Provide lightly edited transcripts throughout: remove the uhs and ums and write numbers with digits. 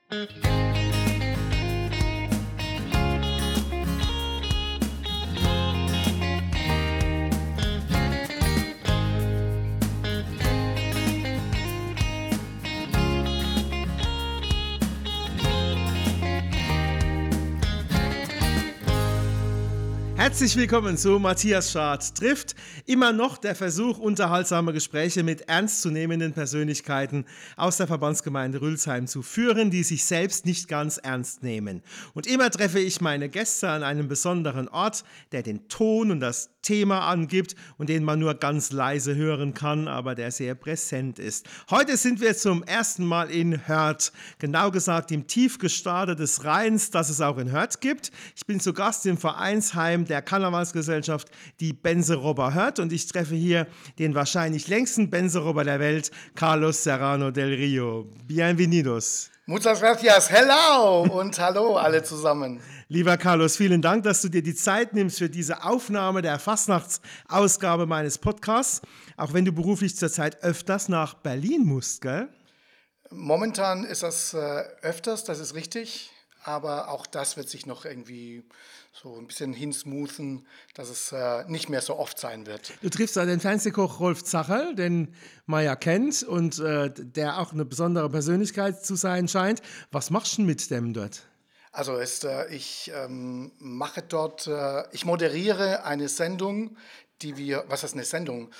Herzlich willkommen zu Matthias Schad trifft. Immer noch der Versuch, unterhaltsame Gespräche mit ernstzunehmenden Persönlichkeiten aus der Verbandsgemeinde Rülsheim zu führen, die sich selbst nicht ganz ernst nehmen. Und immer treffe ich meine Gäste an einem besonderen Ort, der den Ton und das Thema angibt und den man nur ganz leise hören kann, aber der sehr präsent ist. Heute sind wir zum ersten Mal in Hörth, genau gesagt im Tiefgestade des Rheins, das es auch in Hörth gibt. Ich bin zu Gast im Vereinsheim der Karnevalsgesellschaft, die Benserobber Hörth, und ich treffe hier den wahrscheinlich längsten Benserobber der Welt, Carlos Serrano del Rio. Bienvenidos. Muchas gracias, hello und hallo alle zusammen. Lieber Carlos, vielen Dank, dass du dir die Zeit nimmst für diese Aufnahme der Fastnachtsausgabe meines Podcasts, auch wenn du beruflich zurzeit öfters nach Berlin musst, gell? Momentan ist das öfters, das ist richtig, aber auch das wird sich noch irgendwie so ein bisschen hinsmoothen, dass es nicht mehr so oft sein wird. Du triffst da den Fernsehkoch Rolf Zacherl, den man ja kennt und der auch eine besondere Persönlichkeit zu sein scheint. Was machst du denn mit dem dort? Also ich mache dort, ich moderiere eine Sendung, was heißt eine Sendung?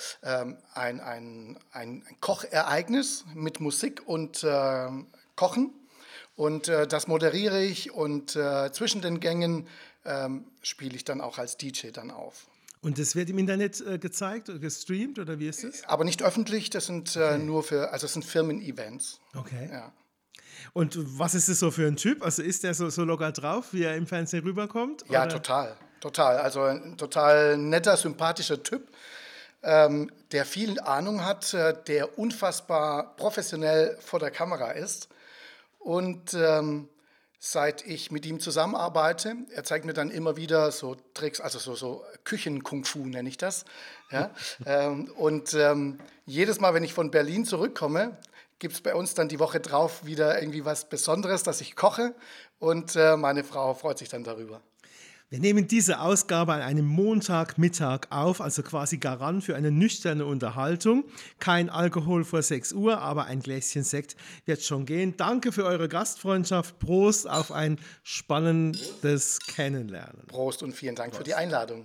Ein Kochereignis mit Musik und Kochen. Und das moderiere ich und zwischen den Gängen spiele ich dann auch als DJ dann auf. Und das wird im Internet gezeigt oder gestreamt oder wie ist es? Aber nicht öffentlich, das sind es sind Firmen-Events. Okay. Ja. Und was ist es so für ein Typ? Also ist der so locker drauf, wie er im Fernsehen rüberkommt? Ja, oder? total. Also ein total netter, sympathischer Typ, der viel Ahnung hat, der unfassbar professionell vor der Kamera ist. Und seit ich mit ihm zusammenarbeite, er zeigt mir dann immer wieder so Tricks, also so Küchen-Kung-Fu nenne ich das. Ja? Und jedes Mal, wenn ich von Berlin zurückkomme, gibt es bei uns dann die Woche drauf wieder irgendwie was Besonderes, dass ich koche, und meine Frau freut sich dann darüber. Wir nehmen diese Ausgabe an einem Montagmittag auf, also quasi Garant für eine nüchterne Unterhaltung. Kein Alkohol vor 6 Uhr, aber ein Gläschen Sekt wird schon gehen. Danke für eure Gastfreundschaft. Prost auf ein spannendes Kennenlernen. Prost und vielen Dank für die Einladung.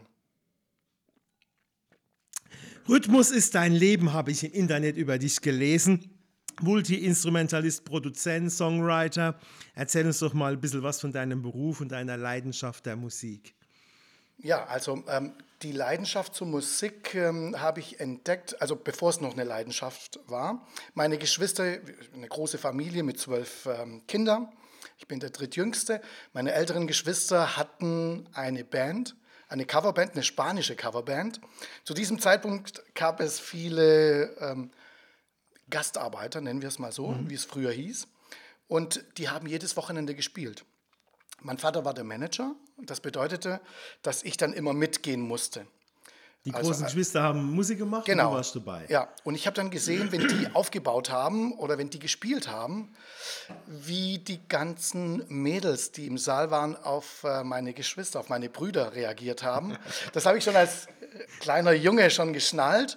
Rhythmus ist dein Leben, habe ich im Internet über dich gelesen. Multi-Instrumentalist, Produzent, Songwriter. Erzähl uns doch mal ein bisschen was von deinem Beruf und deiner Leidenschaft der Musik. Ja, also die Leidenschaft zur Musik habe ich entdeckt, also bevor es noch eine Leidenschaft war. Meine Geschwister, eine große Familie mit 12 Kindern. Ich bin der drittjüngste. Meine älteren Geschwister hatten eine Band, eine Coverband, eine spanische Coverband. Zu diesem Zeitpunkt gab es viele Gastarbeiter, nennen wir es mal so, wie es früher hieß. Und die haben jedes Wochenende gespielt. Mein Vater war der Manager. Das bedeutete, dass ich dann immer mitgehen musste. Die großen Geschwister haben Musik gemacht, genau, und du warst dabei. Ja, und ich habe dann gesehen, wenn die aufgebaut haben oder wenn die gespielt haben, wie die ganzen Mädels, die im Saal waren, auf meine Geschwister, auf meine Brüder reagiert haben. Das habe ich schon als kleiner Junge schon geschnallt.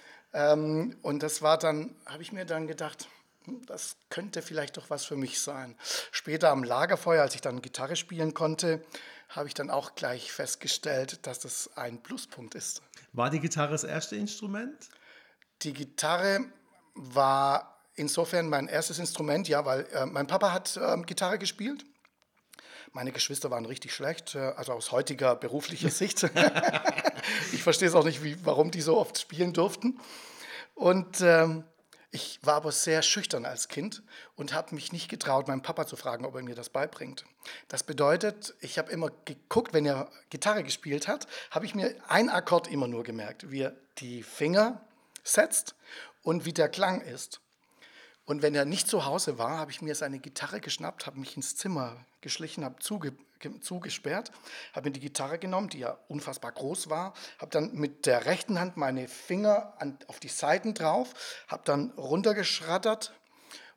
Und das war dann, habe ich mir dann gedacht, das könnte vielleicht doch was für mich sein. Später am Lagerfeuer, als ich dann Gitarre spielen konnte, habe ich dann auch gleich festgestellt, dass das ein Pluspunkt ist. War die Gitarre das erste Instrument? Die Gitarre war insofern mein erstes Instrument, ja, weil mein Papa hat Gitarre gespielt. Meine Geschwister waren richtig schlecht, also aus heutiger beruflicher Sicht. Ich verstehe es auch nicht, warum die so oft spielen durften. Und ich war aber sehr schüchtern als Kind und habe mich nicht getraut, meinen Papa zu fragen, ob er mir das beibringt. Das bedeutet, ich habe immer geguckt, wenn er Gitarre gespielt hat, habe ich mir einen Akkord immer nur gemerkt, wie er die Finger setzt und wie der Klang ist. Und wenn er nicht zu Hause war, habe ich mir seine Gitarre geschnappt, habe mich ins Zimmer geschlichen, habe zugesperrt, habe mir die Gitarre genommen, die ja unfassbar groß war, habe dann mit der rechten Hand meine Finger auf die Saiten drauf, habe dann runtergeschrattert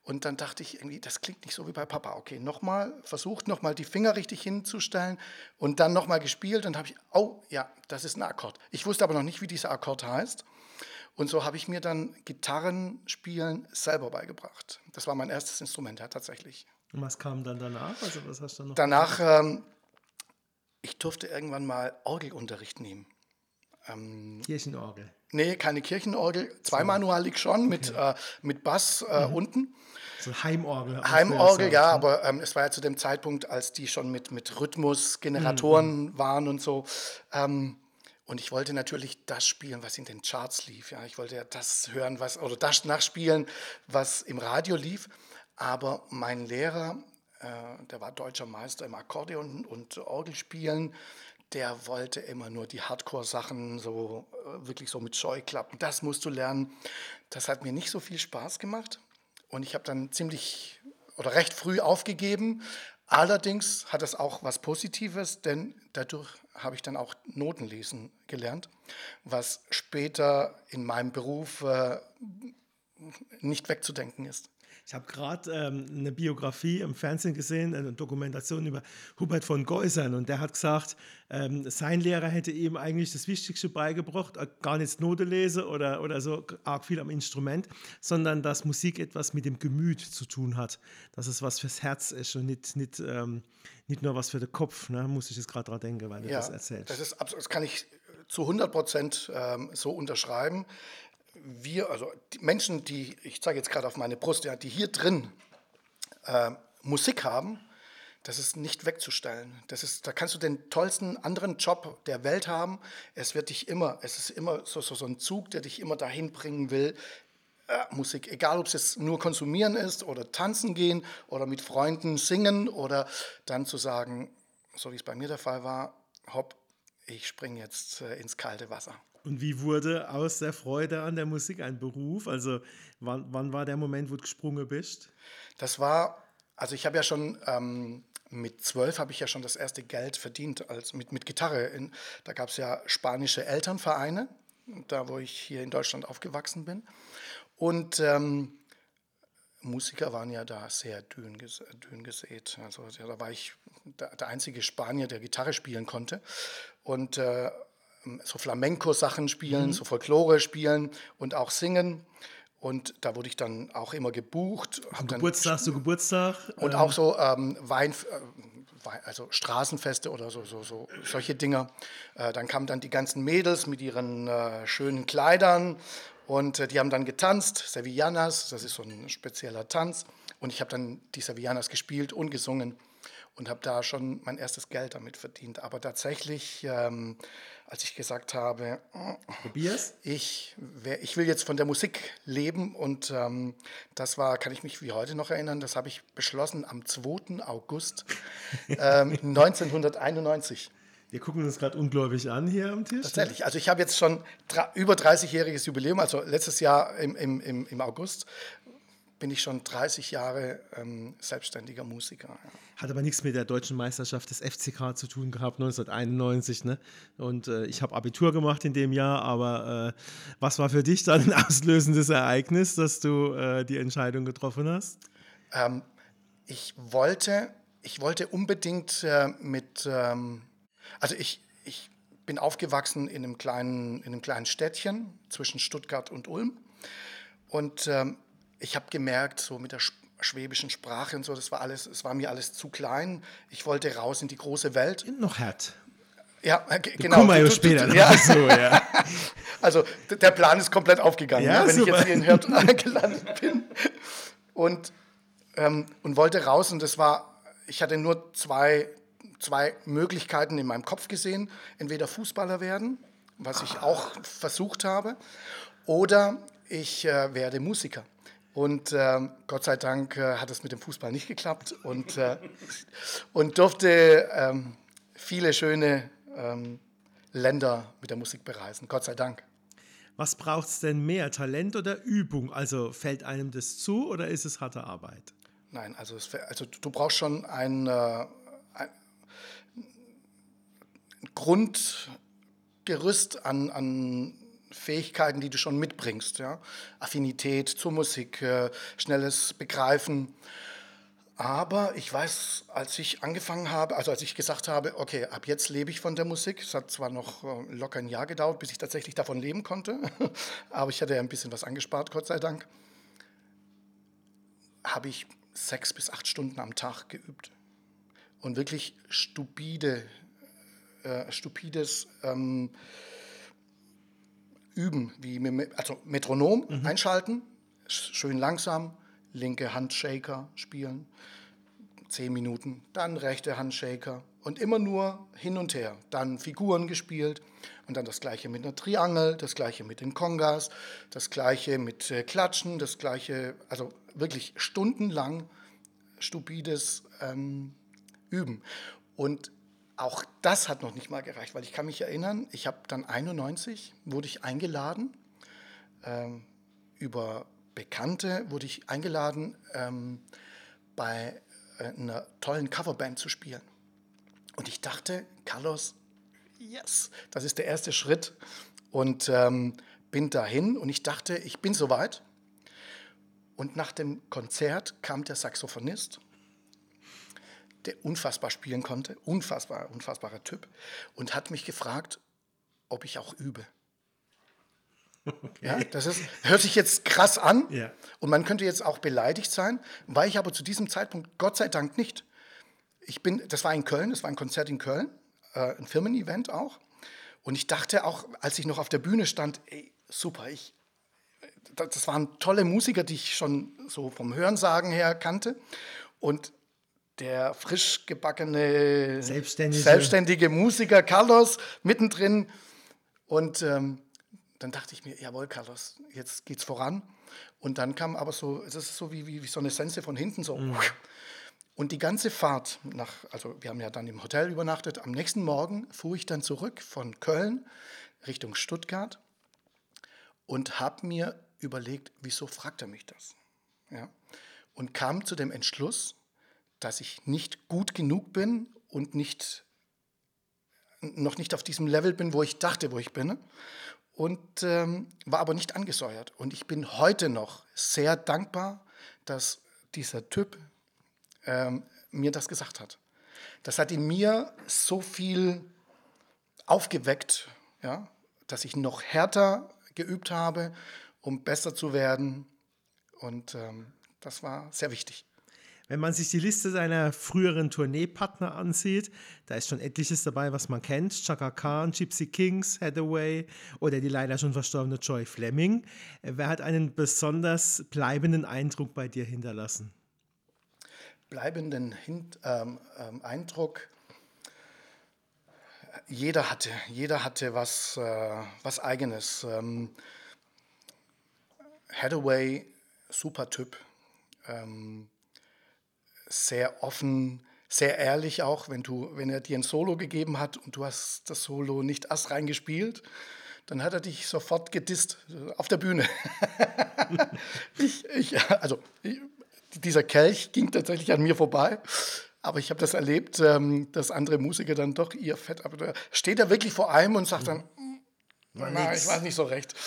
Und dann dachte ich irgendwie, das klingt nicht so wie bei Papa. Okay, versucht nochmal die Finger richtig hinzustellen und dann nochmal gespielt. Und habe ich, oh ja, das ist ein Akkord. Ich wusste aber noch nicht, wie dieser Akkord heißt. Und so habe ich mir dann Gitarrenspielen selber beigebracht. Das war mein erstes Instrument, ja, tatsächlich. Und was kam dann danach? Also was hast du dann noch Danach, gemacht? ich durfte irgendwann mal Orgelunterricht nehmen. Kirchenorgel. Nee, keine Kirchenorgel, So, zweimanualig schon, okay. mit Bass unten. So Heimorgel hat man früher Heimorgel, gesagt, ja, ne? aber es war ja zu dem Zeitpunkt, als die schon mit Rhythmusgeneratoren waren und so. Und ich wollte natürlich das spielen, was in den Charts lief. Ja. Ich wollte ja das hören, oder das nachspielen, was im Radio lief. Aber mein Lehrer, der war deutscher Meister im Akkordeon und Orgelspielen, der wollte immer nur die Hardcore-Sachen, so wirklich so mit Scheuklappen. Das musst du lernen. Das hat mir nicht so viel Spaß gemacht. Und ich habe dann recht früh aufgegeben. Allerdings hat es auch was Positives, denn dadurch habe ich dann auch Noten lesen gelernt, was später in meinem Beruf nicht wegzudenken ist. Ich habe gerade eine Biografie im Fernsehen gesehen, eine Dokumentation über Hubert von Geusern, und der hat gesagt, sein Lehrer hätte ihm eigentlich das Wichtigste beigebracht, gar nicht Note lese oder so arg viel am Instrument, sondern dass Musik etwas mit dem Gemüt zu tun hat, dass es was fürs Herz ist und nicht nur was für den Kopf, ne? Muss ich jetzt gerade dran denken, weil du das Ja, erzählst. das kann ich zu 100% so unterschreiben. Also die Menschen, ich zeige jetzt gerade auf meine Brust, ja, die hier drin Musik haben, das ist nicht wegzustellen. Da kannst du den tollsten anderen Job der Welt haben. Es ist immer so ein Zug, der dich immer dahin bringen will. Musik, egal ob es jetzt nur konsumieren ist oder tanzen gehen oder mit Freunden singen oder dann zu sagen, so wie es bei mir der Fall war, hopp, ich springe jetzt ins kalte Wasser. Und wie wurde aus der Freude an der Musik ein Beruf? Also wann war der Moment, wo du gesprungen bist? Also ich habe ja schon mit 12 habe ich ja schon das erste Geld verdient mit Gitarre. Da gab es ja spanische Elternvereine, da wo ich hier in Deutschland aufgewachsen bin. Und Musiker waren ja da sehr dünn gesät. Also ja, da war ich der einzige Spanier, der Gitarre spielen konnte. Und so Flamenco-Sachen spielen, so Folklore spielen und auch singen. Und da wurde ich dann auch immer gebucht. Von Geburtstag zu Geburtstag. Und auch so also Straßenfeste oder solche Dinger. Dann kamen dann die ganzen Mädels mit ihren schönen Kleidern und die haben dann getanzt, Sevillanas, das ist so ein spezieller Tanz. Und ich habe dann die Sevillanas gespielt und gesungen und habe da schon mein erstes Geld damit verdient. Aber tatsächlich, als ich gesagt habe, Probier's? ich will jetzt von der Musik leben und kann ich mich wie heute noch erinnern, das habe ich beschlossen am 2. August 1991. Wir gucken uns gerade ungläubig an hier am Tisch. Tatsächlich, also ich habe jetzt schon über 30-jähriges Jubiläum, also letztes Jahr im August bin ich schon 30 Jahre selbstständiger Musiker. Ja. Hat aber nichts mit der deutschen Meisterschaft des FCK zu tun gehabt, 1991. Ne? Und ich habe Abitur gemacht in dem Jahr, aber was war für dich dann ein auslösendes Ereignis, dass du die Entscheidung getroffen hast? Ich wollte unbedingt also ich bin aufgewachsen in einem kleinen Städtchen zwischen Stuttgart und Ulm und ich habe gemerkt, so mit der schwäbischen Sprache und so, es war mir alles zu klein. Ich wollte raus in die große Welt. Noch hart. Ja, genau. Kommen wir ja später. Ja. So, ja. Also der Plan ist komplett aufgegangen, Ja, ne, wenn super. ich jetzt hier in Hürth gelandet bin. Und wollte raus und ich hatte nur zwei Möglichkeiten in meinem Kopf gesehen. Entweder Fußballer werden, was ich auch versucht habe, oder ich werde Musiker. Und Gott sei Dank hat es mit dem Fußball nicht geklappt und durfte viele schöne Länder mit der Musik bereisen. Gott sei Dank. Was braucht es denn mehr, Talent oder Übung? Also fällt einem das zu oder ist es harte Arbeit? Nein, also du brauchst schon ein Grundgerüst an Fähigkeiten, die du schon mitbringst. Ja? Affinität zur Musik, schnelles Begreifen. Aber ich weiß, als ich angefangen habe, also als ich gesagt habe, okay, ab jetzt lebe ich von der Musik, es hat zwar noch locker ein Jahr gedauert, bis ich tatsächlich davon leben konnte, aber ich hatte ja ein bisschen was angespart, Gott sei Dank, habe ich 6 bis 8 Stunden am Tag geübt. Und wirklich stupides Üben, also Metronom einschalten, schön langsam, linke Handshaker spielen, 10 Minuten, dann rechte Handshaker und immer nur hin und her. Dann Figuren gespielt und dann das gleiche mit einer Triangel, das gleiche mit den Congas, das gleiche mit Klatschen, das gleiche, also wirklich stundenlang stupides Üben. Und auch das hat noch nicht mal gereicht, weil ich kann mich erinnern, ich habe dann 91, wurde ich eingeladen, über Bekannte wurde ich eingeladen, bei einer tollen Coverband zu spielen. Und ich dachte, Carlos, yes, das ist der erste Schritt. Und bin dahin und ich dachte, ich bin soweit. Und nach dem Konzert kam der Saxophonist, der unfassbar spielen konnte, unfassbarer Typ, und hat mich gefragt, ob ich auch übe. Okay. Ja, hört sich jetzt krass an, ja. Und man könnte jetzt auch beleidigt sein, war ich aber zu diesem Zeitpunkt Gott sei Dank nicht. Das war in Köln, das war ein Konzert in Köln, ein Firmen-Event auch. Und ich dachte auch, als ich noch auf der Bühne stand, ey, super, das waren tolle Musiker, die ich schon so vom Hörensagen her kannte. Und der frisch gebackene, selbstständige Musiker Carlos mittendrin. Und dann dachte ich mir, jawohl, Carlos, jetzt geht's voran. Und dann kam aber so, es ist so wie so eine Sense von hinten, so. Mhm. Und die ganze Fahrt also wir haben ja dann im Hotel übernachtet, am nächsten Morgen fuhr ich dann zurück von Köln Richtung Stuttgart und habe mir überlegt, wieso fragt er mich das? Ja? Und kam zu dem Entschluss, dass ich nicht gut genug bin und noch nicht auf diesem Level bin, wo ich dachte, wo ich bin. Und war aber nicht angesäuert. Und ich bin heute noch sehr dankbar, dass dieser Typ mir das gesagt hat. Das hat in mir so viel aufgeweckt, ja, dass ich noch härter geübt habe, um besser zu werden. Und das war sehr wichtig. Wenn man sich die Liste seiner früheren Tourneepartner ansieht, da ist schon etliches dabei, was man kennt. Chaka Khan, Gypsy Kings, Hathaway oder die leider schon verstorbene Joy Fleming. Wer hat einen besonders bleibenden Eindruck bei dir hinterlassen? Bleibenden Eindruck? Jeder hatte was Eigenes. Hathaway, super Typ. Sehr offen, sehr ehrlich auch, wenn er dir ein Solo gegeben hat und du hast das Solo nicht astrein gespielt, dann hat er dich sofort gedisst auf der Bühne. Dieser Kelch ging tatsächlich an mir vorbei, aber ich habe das erlebt, dass andere Musiker dann doch ihr Fett, aber da steht er wirklich vor einem und sagt dann, na, ich weiß nicht so recht.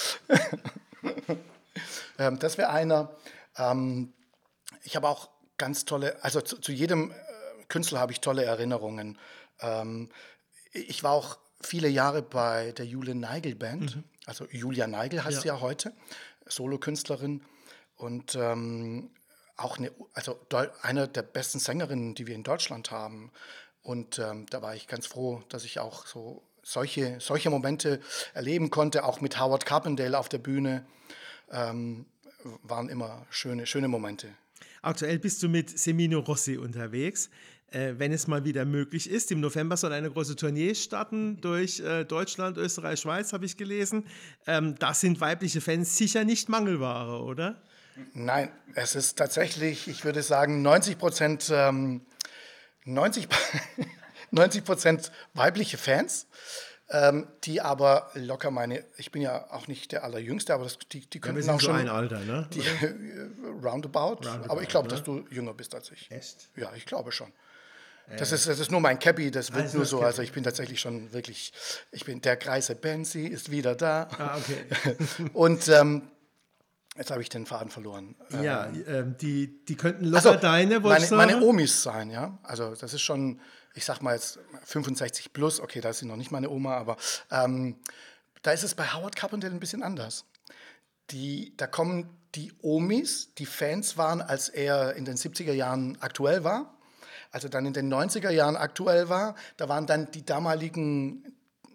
Das wäre einer. Ich habe auch ganz tolle, also zu jedem Künstler habe ich tolle Erinnerungen. Ich war auch viele Jahre bei der Julia Neigel Band, also Julia Neigel heißt sie ja heute, Solokünstlerin und auch eine der besten Sängerinnen, die wir in Deutschland haben. Und da war ich ganz froh, dass ich auch so solche Momente erleben konnte, auch mit Howard Carpendale auf der Bühne. Waren immer schöne Momente. Aktuell bist du mit Semino Rossi unterwegs. Wenn es mal wieder möglich ist, im November soll eine große Tournee starten durch Deutschland, Österreich, Schweiz, habe ich gelesen. Das sind weibliche Fans sicher nicht Mangelware, oder? Nein, es ist tatsächlich, ich würde sagen, 90% weibliche Fans. Die aber locker ich bin ja auch nicht der Allerjüngste, aber die können ja, auch schon... so ein Alter, ne? Roundabout, aber ich glaube, ne? Dass du jünger bist als ich. Echt? Ja, ich glaube schon. Das ist nur mein Cappy, das wirkt Also nur das so. Cappy. Also ich bin tatsächlich schon wirklich, der Greise Benzi ist wieder da. Okay. Und jetzt habe ich den Faden verloren. Ja, die könnten Also locker deine, wollte ich meine sagen. Omis sein, ja. Also das ist schon, ich sag mal jetzt 65 plus, okay, da ist sie noch nicht meine Oma, aber da ist es bei Howard Carpendale ein bisschen anders. Da kommen die Omis, die Fans waren, als er in den 70er Jahren aktuell war, als er dann in den 90er Jahren aktuell war, da waren dann die damaligen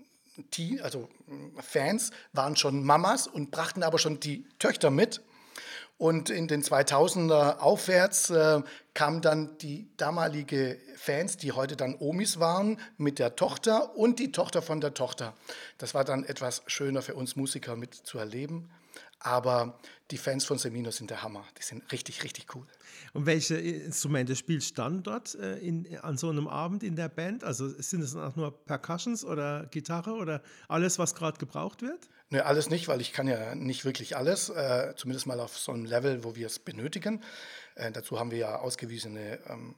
Fans, waren schon Mamas und brachten aber schon die Töchter mit. Und in den 2000er aufwärts kamen dann die damalige Fans, die heute dann Omis waren, mit der Tochter und die Tochter von der Tochter. Das war dann etwas schöner für uns Musiker mit zu erleben. Aber die Fans von Semino sind der Hammer. Die sind richtig, richtig cool. Und welche Instrumente spielst du dann dort an so einem Abend in der Band? Also sind es auch nur Percussions oder Gitarre oder alles, was gerade gebraucht wird? Ne, alles nicht, weil ich kann ja nicht wirklich alles, zumindest mal auf so einem Level, wo wir es benötigen. Dazu haben wir ja ausgewiesene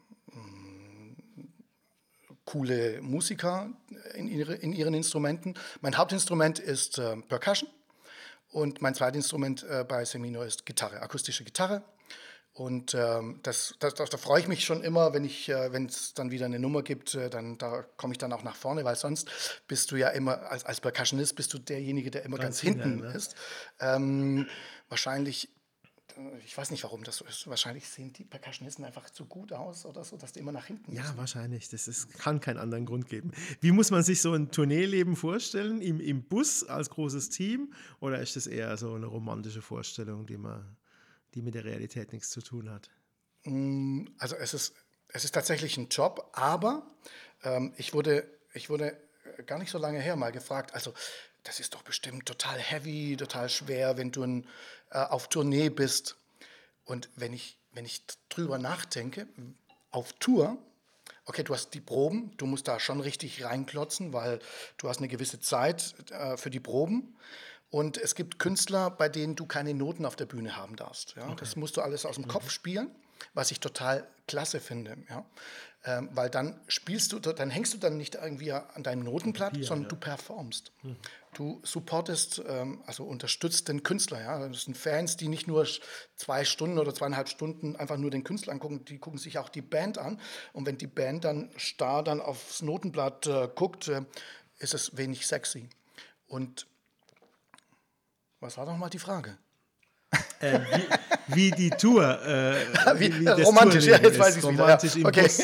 coole Musiker in ihren Instrumenten. Mein Hauptinstrument ist Percussion und mein Zweitinstrument bei Semino ist Gitarre, akustische Gitarre. Und da freue ich mich schon immer, wenn es dann wieder eine Nummer gibt, da komme ich dann auch nach vorne, weil sonst bist du ja immer, als Percussionist bist du derjenige, der immer ganz hinten ist. Wahrscheinlich, ich weiß nicht, warum das so ist, wahrscheinlich sehen die Percussionisten einfach zu gut aus oder so, dass die immer nach hinten Ja, müssen. wahrscheinlich. Kann keinen anderen Grund geben. Wie muss man sich so ein Tourneeleben vorstellen? Im Bus als großes Team? Oder ist das eher so eine romantische Vorstellung, die mit der Realität nichts zu tun hat? Also es ist tatsächlich ein Job, aber ich wurde gar nicht so lange her mal gefragt, also das ist doch bestimmt total heavy, total schwer, wenn du auf Tournee bist. Und wenn ich drüber nachdenke, auf Tour, okay, du hast die Proben, du musst da schon richtig reinklotzen, weil du hast eine gewisse Zeit für die Proben. Und es gibt Künstler, bei denen du keine Noten auf der Bühne haben darfst. Ja? Okay. Das musst du alles aus dem Kopf spielen, was ich total klasse finde. Ja? Weil dann dann hängst du dann nicht irgendwie an deinem Notenblatt, sondern du performst. Du supportest, also unterstützt den Künstler. Ja? Das sind Fans, die nicht nur 2 Stunden oder 2,5 Stunden einfach nur den Künstler angucken, die gucken sich auch die Band an. Und wenn die Band dann starr dann aufs Notenblatt guckt, ist es wenig sexy. Und was war nochmal die Frage? Wie die Tour. Wie romantisch, ja, jetzt weiß ich es wieder. Romantisch im Okay. Bus.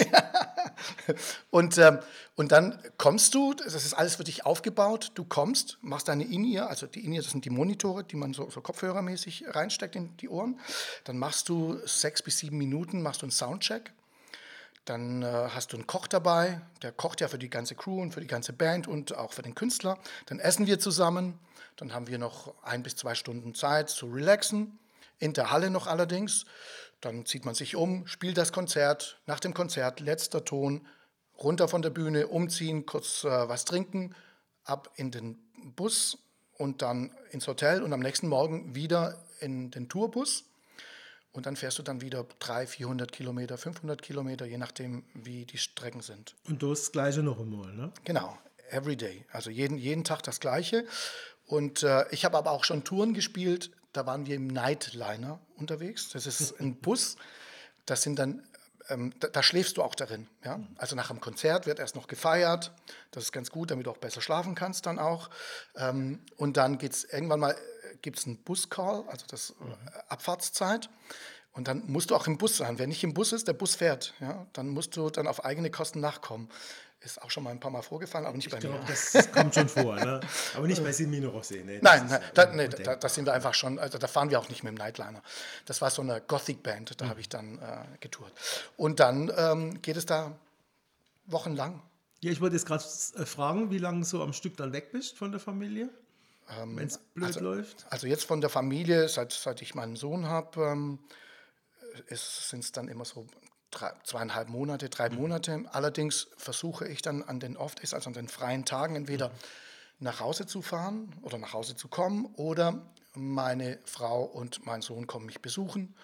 Und dann kommst du, das ist alles für dich aufgebaut, du kommst, machst deine In-Ear, also die In-Ear, das sind die Monitore, die man so kopfhörermäßig reinsteckt in die Ohren. Dann machst du 6 bis 7 Minuten, machst du einen Soundcheck. Dann hast du einen Koch dabei, der kocht ja für die ganze Crew und für die ganze Band und auch für den Künstler. Dann essen wir zusammen, dann haben wir noch 1 bis 2 Stunden Zeit zu relaxen, in der Halle noch allerdings. Dann zieht man sich um, spielt das Konzert, nach dem Konzert letzter Ton, runter von der Bühne, umziehen, kurz was trinken, ab in den Bus und dann ins Hotel und am nächsten Morgen wieder in den Tourbus. Und dann fährst du dann wieder 300, 400 Kilometer, 500 Kilometer, je nachdem, wie die Strecken sind. Und das Gleiche noch einmal, ne? Genau, every day. Also jeden Tag das Gleiche. Und ich habe aber auch schon Touren gespielt, da waren wir im Nightliner unterwegs. Das ist ein Bus, das sind dann, da schläfst du auch darin. Ja? Also nach dem Konzert wird erst noch gefeiert. Das ist ganz gut, damit du auch besser schlafen kannst dann auch. Und dann gibt's einen Buscall, also das Abfahrtszeit. Und dann musst du auch im Bus sein. Wer nicht im Bus ist, der Bus fährt. Ja? Dann musst du dann auf eigene Kosten nachkommen. Ist auch schon mal ein paar Mal vorgefallen, aber nicht bei mir. Das kommt schon vor, ne? Aber nicht bei Semino Rosé. Ne? Nein, da sind wir einfach schon, also da fahren wir auch nicht mit dem Nightliner. Das war so eine Gothic-Band, da habe ich dann getourt. Und dann geht es da wochenlang. Ja, ich wollte jetzt gerade fragen, wie lange so am Stück dann weg bist von der Familie, wenn es blöd läuft. Also jetzt von der Familie, seit ich meinen Sohn habe, sind es dann immer so 2,5 Monate, 3 Monate. Allerdings versuche ich dann an den Off-Days, also an den freien Tagen, entweder nach Hause zu fahren oder nach Hause zu kommen oder meine Frau und mein Sohn kommen mich besuchen.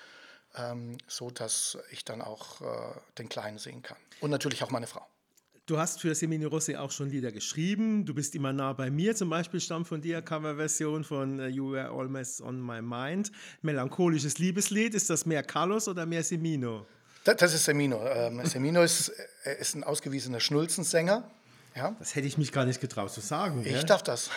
so dass ich dann auch den Kleinen singen kann. Und natürlich auch meine Frau. Du hast für Semino Rossi auch schon Lieder geschrieben. Du bist immer nah bei mir. Zum Beispiel stammt von dir Coverversion von You Were Always on My Mind. Melancholisches Liebeslied. Ist das mehr Carlos oder mehr Semino? Das ist Semino. Semino ist ein ausgewiesener Schnulzensänger. Ja? Das hätte ich mich gar nicht getraut zu sagen. Ich darf das.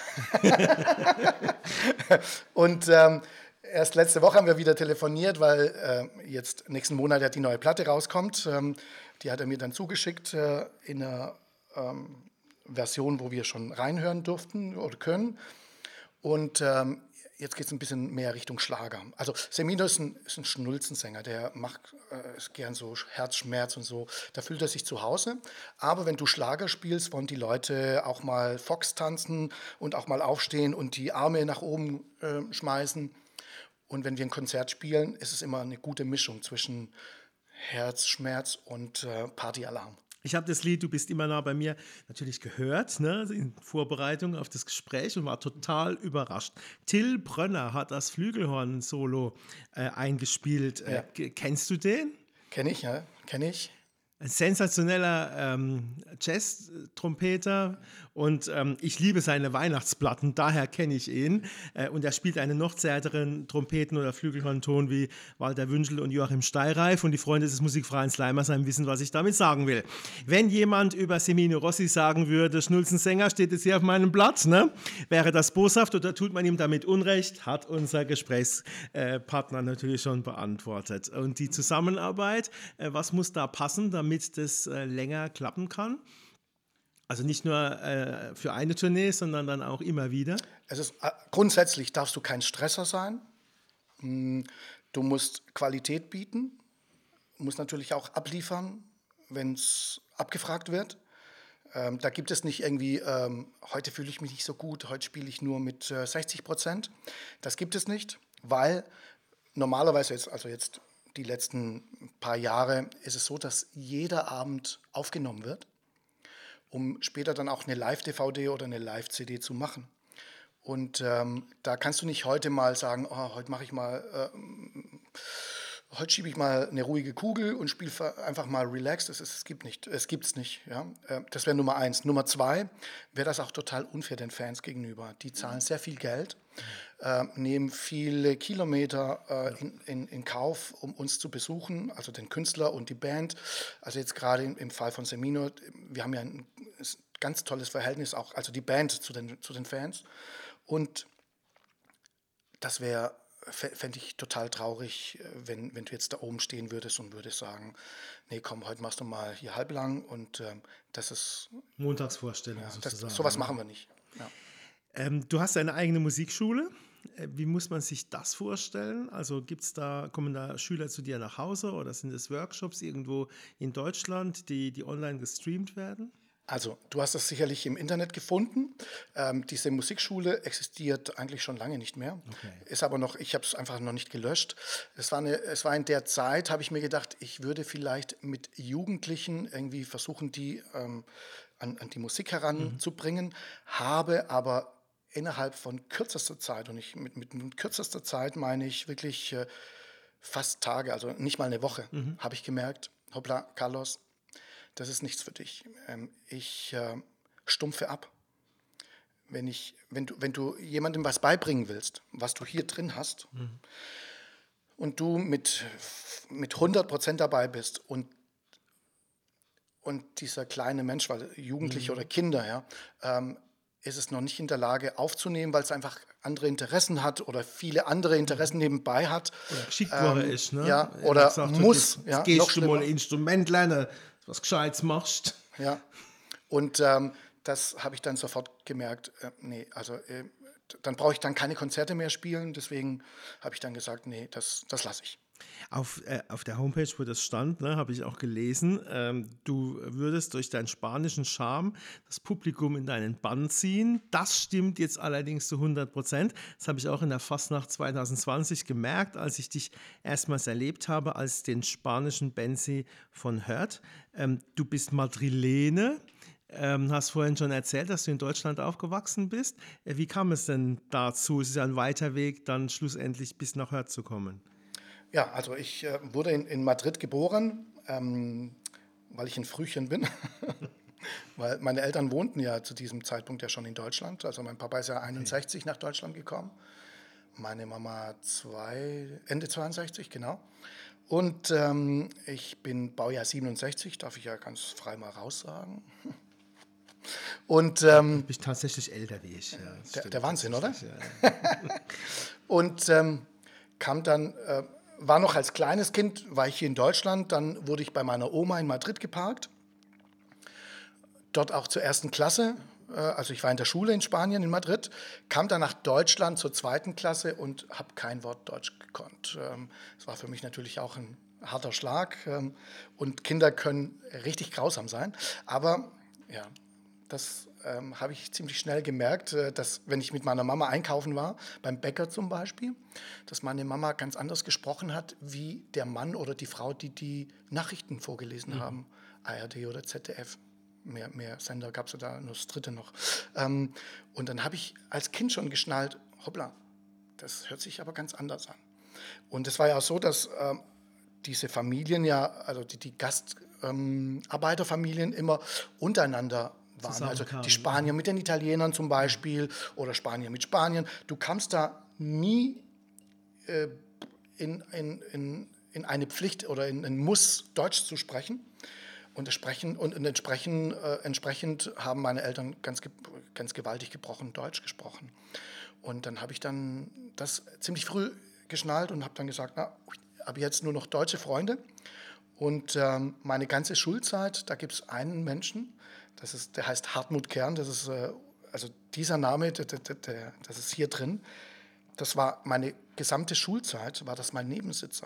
Und erst letzte Woche haben wir wieder telefoniert, weil jetzt nächsten Monat ja die neue Platte rauskommt. Die hat er mir dann zugeschickt in einer Version, wo wir schon reinhören durften oder können. Und jetzt geht es ein bisschen mehr Richtung Schlager. Also Semino ist ein Schnulzensänger, der macht gern so Herzschmerz und so. Da fühlt er sich zu Hause. Aber wenn du Schlager spielst, wollen die Leute auch mal Fox tanzen und auch mal aufstehen und die Arme nach oben schmeißen. Und wenn wir ein Konzert spielen, ist es immer eine gute Mischung zwischen Herzschmerz und Partyalarm. Ich habe das Lied Du bist immer nah bei mir natürlich gehört, ne, in Vorbereitung auf das Gespräch und war total überrascht. Till Brönner hat das Flügelhorn-Solo eingespielt. Ja. Kennst du den? Kenne ich, ja, kenne ich. Ein sensationeller Jazz-Trompeter und ich liebe seine Weihnachtsplatten, daher kenne ich ihn. Und er spielt einen noch zärteren Trompeten- oder Flügelhornton wie Walter Wünschel und Joachim Steireif und die Freunde des musikfreien Slimersheim wissen, was ich damit sagen will. Wenn jemand über Semino Rossi sagen würde, Schnulzensänger, steht es hier auf meinem Blatt, ne? Wäre das boshaft oder tut man ihm damit Unrecht, hat unser Gesprächspartner natürlich schon beantwortet. Und die Zusammenarbeit, was muss da passen, damit das länger klappen kann? Also nicht nur für eine Tournee, sondern dann auch immer wieder? Grundsätzlich darfst du kein Stresser sein. Du musst Qualität bieten. Du musst natürlich auch abliefern, wenn es abgefragt wird. Da gibt es nicht irgendwie, heute fühle ich mich nicht so gut, heute spiele ich nur mit 60%. Das gibt es nicht, weil normalerweise jetzt die letzten paar Jahre ist es so, dass jeder Abend aufgenommen wird, um später dann auch eine Live-DVD oder eine Live-CD zu machen. Und da kannst du nicht heute mal sagen, oh, heute schiebe ich mal eine ruhige Kugel und spiele einfach mal relaxed. Es gibt's nicht. Ja? Das wäre Nummer 1. Nummer 2 wäre das auch total unfair den Fans gegenüber. Die zahlen sehr viel Geld, nehmen viele Kilometer in Kauf, um uns zu besuchen, also den Künstler und die Band. Also jetzt gerade im Fall von Semino, wir haben ja ein ganz tolles Verhältnis auch, also die Band zu den Fans. Und das fände ich total traurig, wenn du jetzt da oben stehen würdest und würdest sagen, nee, komm, heute machst du mal hier halblang und das ist... Montagsvorstellung sozusagen. Sowas machen wir nicht. Ja. Du hast eine eigene Musikschule. Wie muss man sich das vorstellen? Also kommen da Schüler zu dir nach Hause oder sind es Workshops irgendwo in Deutschland, die online gestreamt werden? Also, du hast das sicherlich im Internet gefunden. Diese Musikschule existiert eigentlich schon lange nicht mehr. Okay. Ist aber noch, ich habe es einfach noch nicht gelöscht. Es war in der Zeit, habe ich mir gedacht, ich würde vielleicht mit Jugendlichen irgendwie versuchen, die an die Musik heranzubringen, habe aber innerhalb von kürzester Zeit, und mit kürzester Zeit meine ich wirklich fast Tage, also nicht mal eine Woche, habe ich gemerkt, hoppla, Carlos, das ist nichts für dich. Ich stumpfe ab. Wenn du jemandem was beibringen willst, was du hier drin hast, und du mit 100% dabei bist und dieser kleine Mensch, weil Jugendliche oder Kinder, ja, ist es noch nicht in der Lage aufzunehmen, weil es einfach andere Interessen hat oder viele andere Interessen nebenbei hat. Oder geschickt worden ist, ne? Ja, oder gesagt, muss. Jetzt Ja, gehst du mal ein Instrument lernen, was Gescheites machst. Ja, und das habe ich dann sofort gemerkt, nee, also dann brauche ich dann keine Konzerte mehr spielen, deswegen habe ich dann gesagt, nee, das lasse ich. Auf der Homepage, wo das stand, ne, habe ich auch gelesen, du würdest durch deinen spanischen Charme das Publikum in deinen Bann ziehen. Das stimmt jetzt allerdings zu 100%. Das habe ich auch in der Fastnacht 2020 gemerkt, als ich dich erstmals erlebt habe als den spanischen Benzi von Hört. Du bist Madrilene. Hast vorhin schon erzählt, dass du in Deutschland aufgewachsen bist. Wie kam es denn dazu? Es ist ja ein weiter Weg, dann schlussendlich bis nach Hört zu kommen. Ja, also ich wurde in Madrid geboren, weil ich ein Frühchen bin. Weil meine Eltern wohnten ja zu diesem Zeitpunkt ja schon in Deutschland. Also mein Papa ist ja 61 nach Deutschland gekommen. Meine Mama Ende 62, genau. Und ich bin Baujahr 67, darf ich ja ganz frei mal raussagen. Und Du bist tatsächlich älter wie ich. Ja, das der stimmt Wahnsinn, oder? tatsächlich, ja. Und kam dann, war noch als kleines Kind, war ich hier in Deutschland, dann wurde ich bei meiner Oma in Madrid geparkt. Dort auch zur ersten Klasse, also ich war in der Schule in Spanien, in Madrid, kam dann nach Deutschland zur zweiten Klasse und habe kein Wort Deutsch gekonnt. Das war für mich natürlich auch ein harter Schlag und Kinder können richtig grausam sein, aber ja, das habe ich ziemlich schnell gemerkt, dass wenn ich mit meiner Mama einkaufen war, beim Bäcker zum Beispiel, dass meine Mama ganz anders gesprochen hat, wie der Mann oder die Frau, die die Nachrichten vorgelesen haben, ARD oder ZDF. Mehr Sender gab es ja da, nur das dritte noch. Und dann habe ich als Kind schon geschnallt, hoppla, das hört sich aber ganz anders an. Und es war ja auch so, dass diese Familien ja, also die Gastarbeiterfamilien immer untereinander waren. Also die Spanier mit den Italienern zum Beispiel oder Spanier mit Spaniern. Du kamst da nie in eine Pflicht oder in ein Muss, Deutsch zu sprechen. Und entsprechend haben meine Eltern ganz gewaltig gebrochen Deutsch gesprochen. Und dann habe ich dann das ziemlich früh geschnallt und habe dann gesagt, na, ab jetzt nur noch deutsche Freunde. Und meine ganze Schulzeit, da gibt es einen Menschen, der heißt Hartmut Kern, das ist, also dieser Name, das ist hier drin. Das war meine gesamte Schulzeit, war das mein Nebensitzer.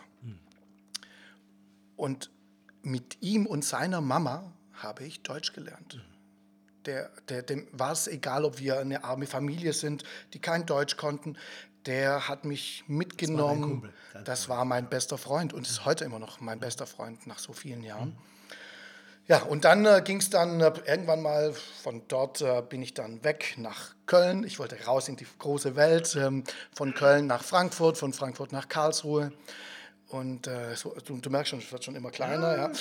Und mit ihm und seiner Mama habe ich Deutsch gelernt. Dem war es egal, ob wir eine arme Familie sind, die kein Deutsch konnten. Der hat mich mitgenommen. Das war mein bester Freund und ist heute immer noch mein bester Freund nach so vielen Jahren. Ja, und dann ging es dann irgendwann mal, von dort bin ich dann weg nach Köln. Ich wollte raus in die große Welt, von Köln nach Frankfurt, von Frankfurt nach Karlsruhe. Und du merkst schon, es wird schon immer kleiner. Ja.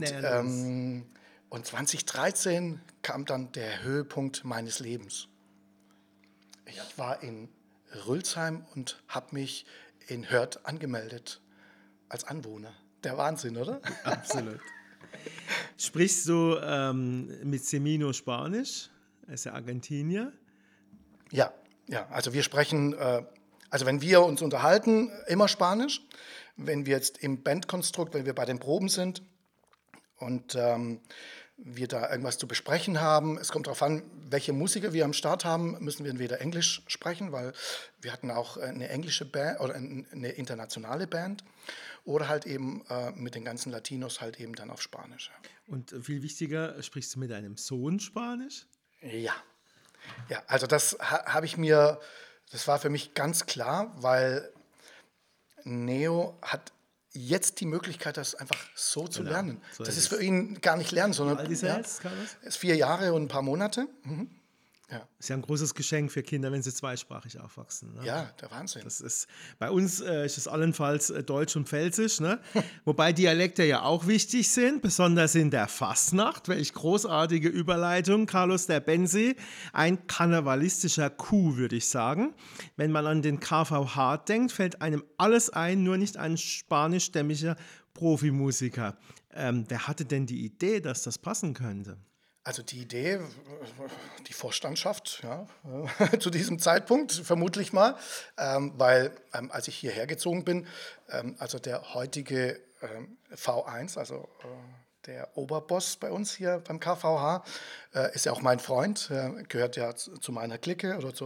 Und 2013 kam dann der Höhepunkt meines Lebens. Ich war in Rülsheim und habe mich in Hörth angemeldet als Anwohner. Der Wahnsinn, oder? Absolut. Sprichst du mit Semino Spanisch? Er ist ja Argentinier. Ja, also wir sprechen, also wenn wir uns unterhalten, immer Spanisch. Wenn wir jetzt im Bandkonstrukt, wenn wir bei den Proben sind und wir da irgendwas zu besprechen haben, es kommt darauf an, welche Musiker wir am Start haben, müssen wir entweder Englisch sprechen, weil wir hatten auch eine englische Band oder eine internationale Band oder halt eben mit den ganzen Latinos halt eben dann auf Spanisch. Und viel wichtiger, sprichst du mit deinem Sohn Spanisch? Ja, also das war für mich ganz klar, weil Neo hat jetzt die Möglichkeit, das einfach so zu lernen. So das ist ist für ihn gar nicht lernen, sondern Wie alt ist er jetzt, Carlos? er ist 4 Jahre und ein paar Monate. Ist ja ein großes Geschenk für Kinder, wenn sie zweisprachig aufwachsen. Ne? Ja, der Wahnsinn. Das ist, bei uns ist es allenfalls Deutsch und Pfälzisch, ne? Wobei Dialekte ja auch wichtig sind, besonders in der Fastnacht. Welch großartige Überleitung, Carlos der Benzi. Ein karnevalistischer Coup, würde ich sagen. Wenn man an den KVH denkt, fällt einem alles ein, nur nicht ein spanischstämmiger Profimusiker. Wer hatte denn die Idee, dass das passen könnte? Also die Idee, die Vorstandschaft, ja, zu diesem Zeitpunkt vermutlich mal, weil als ich hierher gezogen bin, also der heutige V1, also der Oberboss bei uns hier beim KVH, ist ja auch mein Freund, gehört ja zu meiner Clique oder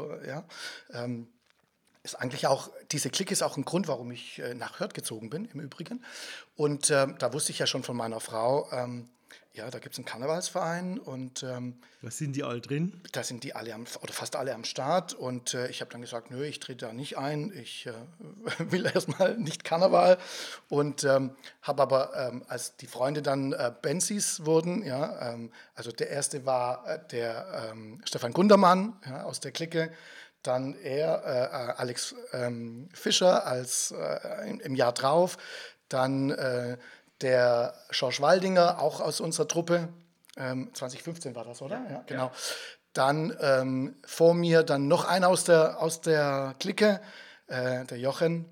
ist eigentlich auch, diese Clique ist auch ein Grund, warum ich nach Hörth gezogen bin, im Übrigen. Und da wusste ich ja schon von meiner Frau, ja, da gibt es einen Karnevalsverein und Was sind die all drin? da sind die alle oder fast alle am Start. Und ich habe dann gesagt, nö, ich trete da nicht ein. Ich will erstmal nicht Karneval. Und habe aber, als die Freunde dann Benzis wurden, ja, also der erste war der Stefan Gundermann, ja, aus der Clique. dann Alex Fischer im Jahr drauf, dann der Schorsch Waldinger, auch aus unserer Truppe, 2015 war das, oder? Ja, genau. Ja. Dann vor mir dann noch einer aus der Clique, der Jochen.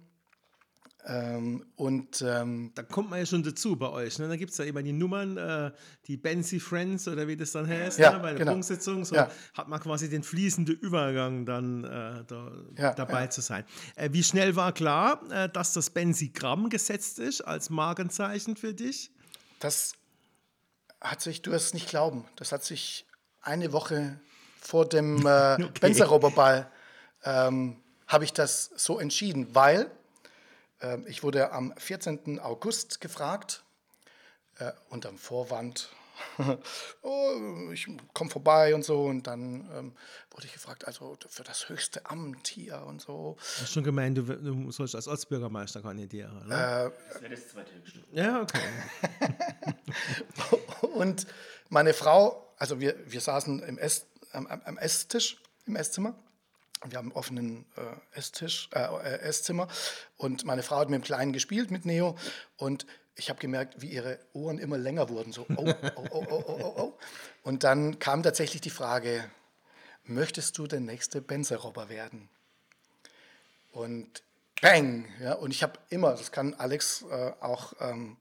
Da kommt man ja schon dazu bei euch. Ne? Da gibt es ja immer die Nummern, die Benzi Friends oder wie das dann heißt, ja, ne? Bei der genau. Punktsetzung. So hat man quasi den fließenden Übergang dann dabei zu sein. Wie schnell war klar, dass das Benzi-Gramm gesetzt ist als Markenzeichen für dich? Das hat sich, du wirst es nicht glauben, das hat sich eine Woche vor dem Benzer-Roberball habe ich das so entschieden, weil ich wurde am 14. August gefragt, unterm Vorwand, ich komme vorbei und so. Und dann wurde ich gefragt, also für das höchste Amt hier und so. Du hast schon gemeint, du sollst als Ortsbürgermeister kandidieren, ne? Das wäre das zweithöchste. Ja, okay. Und meine Frau, also wir saßen am Esstisch im Esszimmer. Wir haben einen offenen Esszimmer und meine Frau hat mit dem Kleinen gespielt, mit Neo, und ich habe gemerkt, wie ihre Ohren immer länger wurden, so oh. Und dann kam tatsächlich die Frage, möchtest du der nächste Benzer-Robber werden? Und bang! Ja, und ich habe immer, das kann Alex auch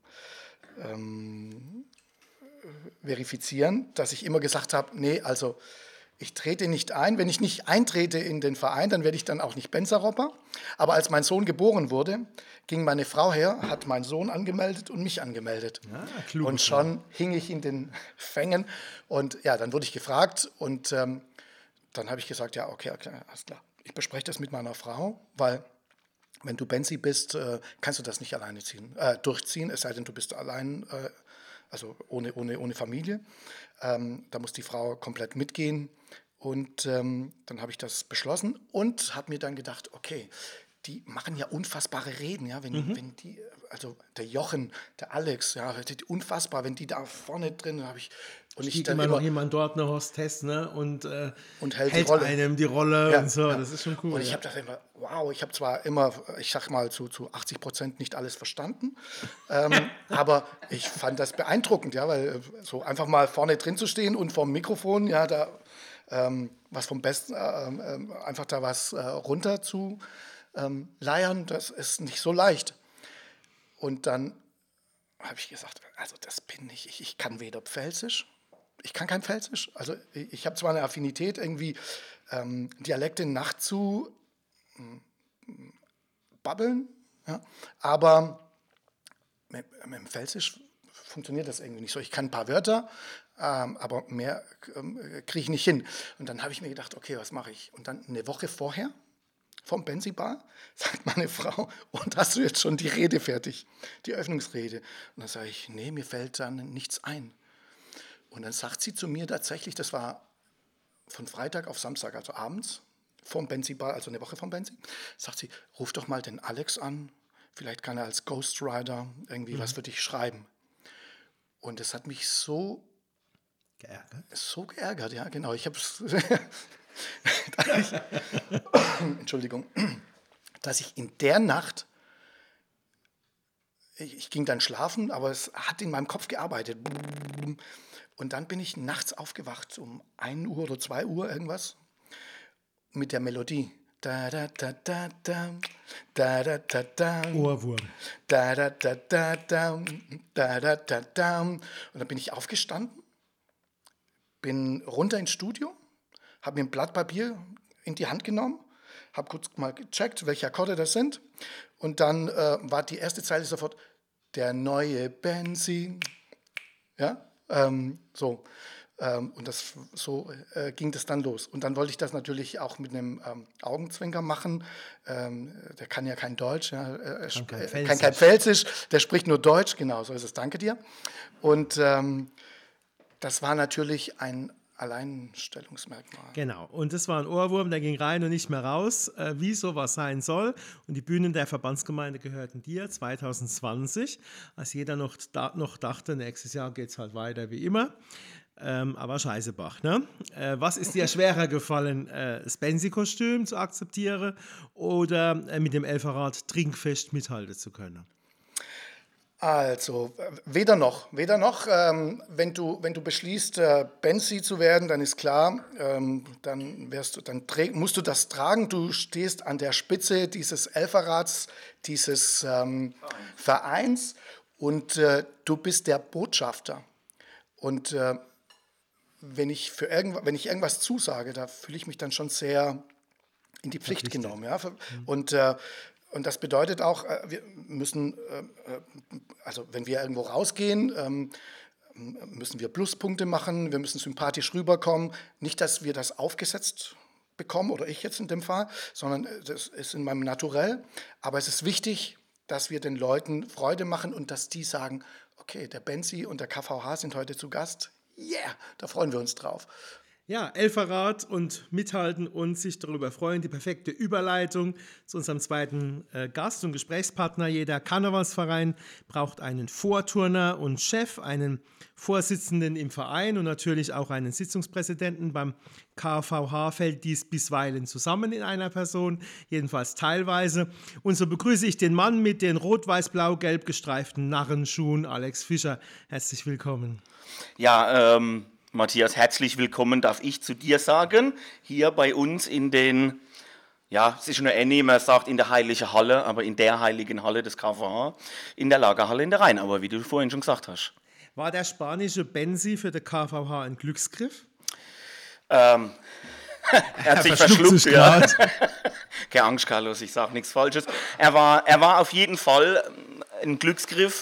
verifizieren, dass ich immer gesagt habe, nee, also ich trete nicht ein. Wenn ich nicht eintrete in den Verein, dann werde ich dann auch nicht Benzer-Robber. Aber als mein Sohn geboren wurde, ging meine Frau her, hat meinen Sohn angemeldet und mich angemeldet. Klug. Und schon hing ich in den Fängen. Und ja, dann wurde ich gefragt und dann habe ich gesagt, ja, okay, alles klar. Ich bespreche das mit meiner Frau, weil wenn du Benzi bist, kannst du das nicht alleine durchziehen, es sei denn, du bist allein, also ohne Familie. Da muss die Frau komplett mitgehen. Und dann habe ich das beschlossen und habe mir dann gedacht, okay, die machen ja unfassbare Reden, ja, wenn die, also der Jochen, der Alex, ja, unfassbar, wenn die da vorne drin habe ich und ich dann immer noch jemand dort, eine Hostess, ne, und hält einem die Rolle ja, und so, ja. Das ist schon cool. Und ich habe das immer, wow, ich habe zwar immer, ich sag mal zu 80% nicht alles verstanden, aber ich fand das beeindruckend, ja, weil so einfach mal vorne drin zu stehen und vorm Mikrofon, ja, da was vom Besten, einfach da was runter zu leiern, das ist nicht so leicht. Und dann habe ich gesagt, also das bin ich kann weder Pfälzisch, ich kann kein Pfälzisch, also ich habe zwar eine Affinität, irgendwie Dialekte nachzu babbeln, ja, aber mit dem Pfälzisch funktioniert das irgendwie nicht so. Ich kann ein paar Wörter, aber mehr kriege ich nicht hin. Und dann habe ich mir gedacht, okay, was mache ich? Und dann eine Woche vorher, vom Benzi-Bar, sagt meine Frau, und hast du jetzt schon die Rede fertig, die Eröffnungsrede? Und dann sage ich, nee, mir fällt dann nichts ein. Und dann sagt sie zu mir tatsächlich, das war von Freitag auf Samstag, also abends, vom Benzi-Bar, also eine Woche vom Benzi, sagt sie, ruf doch mal den Alex an, vielleicht kann er als Ghostwriter irgendwie was für dich schreiben. Und das hat mich so geärgert, ja, genau. Ich habe es, Entschuldigung, dass ich in der Nacht, ich ging dann schlafen, aber es hat in meinem Kopf gearbeitet. Und dann bin ich nachts aufgewacht, um 1 Uhr oder 2 Uhr irgendwas, mit der Melodie. Da da da da da da da da da Ohrwurm. Da da da da da da da da da. Und dann bin ich aufgestanden, bin runter ins Studio, habe mir ein Blatt Papier in die Hand genommen, habe kurz mal gecheckt, welche Akkorde das sind, und dann war die erste Zeile sofort der neue Benzi, ja, so. Und so ging das dann los. Und dann wollte ich das natürlich auch mit einem Augenzwinker machen. Der kann ja kein Deutsch, ja, kann kein Pfälzisch, der spricht nur Deutsch, genau, so ist es, danke dir. Und das war natürlich ein Alleinstellungsmerkmal. Genau, und das war ein Ohrwurm, der ging rein und nicht mehr raus, wie sowas sein soll. Und die Bühnen der Verbandsgemeinde gehörten dir 2020, als jeder noch dachte, nächstes Jahr geht es halt weiter wie immer. aber Scheißebach. Ne? Was ist dir schwerer gefallen, das Benzi-Kostüm zu akzeptieren oder mit dem Elferrad trinkfest mithalten zu können? Also, weder noch. Wenn du beschließt, Benzi zu werden, dann ist klar, musst du das tragen. Du stehst an der Spitze dieses Elferrads, dieses Vereins und du bist der Botschafter. Und wenn ich irgendwas zusage, da fühle ich mich dann schon sehr in die Pflicht genommen. Ja? Und das bedeutet auch, wir müssen, also wenn wir irgendwo rausgehen, müssen wir Pluspunkte machen, wir müssen sympathisch rüberkommen. Nicht, dass wir das aufgesetzt bekommen, oder ich jetzt in dem Fall, sondern das ist in meinem Naturell. Aber es ist wichtig, dass wir den Leuten Freude machen und dass die sagen, okay, der Benzi und der KVH sind heute zu Gast. Yeah, da freuen wir uns drauf. Ja, Elferrad und mithalten und sich darüber freuen. Die perfekte Überleitung zu unserem zweiten Gast und Gesprächspartner. Jeder Karnevalsverein braucht einen Vorturner und Chef, einen Vorsitzenden im Verein und natürlich auch einen Sitzungspräsidenten. Beim KVH fällt dies bisweilen zusammen in einer Person, jedenfalls teilweise. Und so begrüße ich den Mann mit den rot-weiß-blau-gelb gestreiften Narrenschuhen, Alex Fischer. Herzlich willkommen. Ja, Matthias, herzlich willkommen, darf ich zu dir sagen, hier bei uns in den, ja, es ist nur man sagt in der heiligen Halle, aber in der heiligen Halle des KVH, in der Lagerhalle in der Rheinauer, wie du vorhin schon gesagt hast. War der spanische Benzi für den KVH ein Glücksgriff? Er hat sich verschluckt, ja. Keine Angst, Carlos, ich sage nichts Falsches. Er war auf jeden Fall ein Glücksgriff.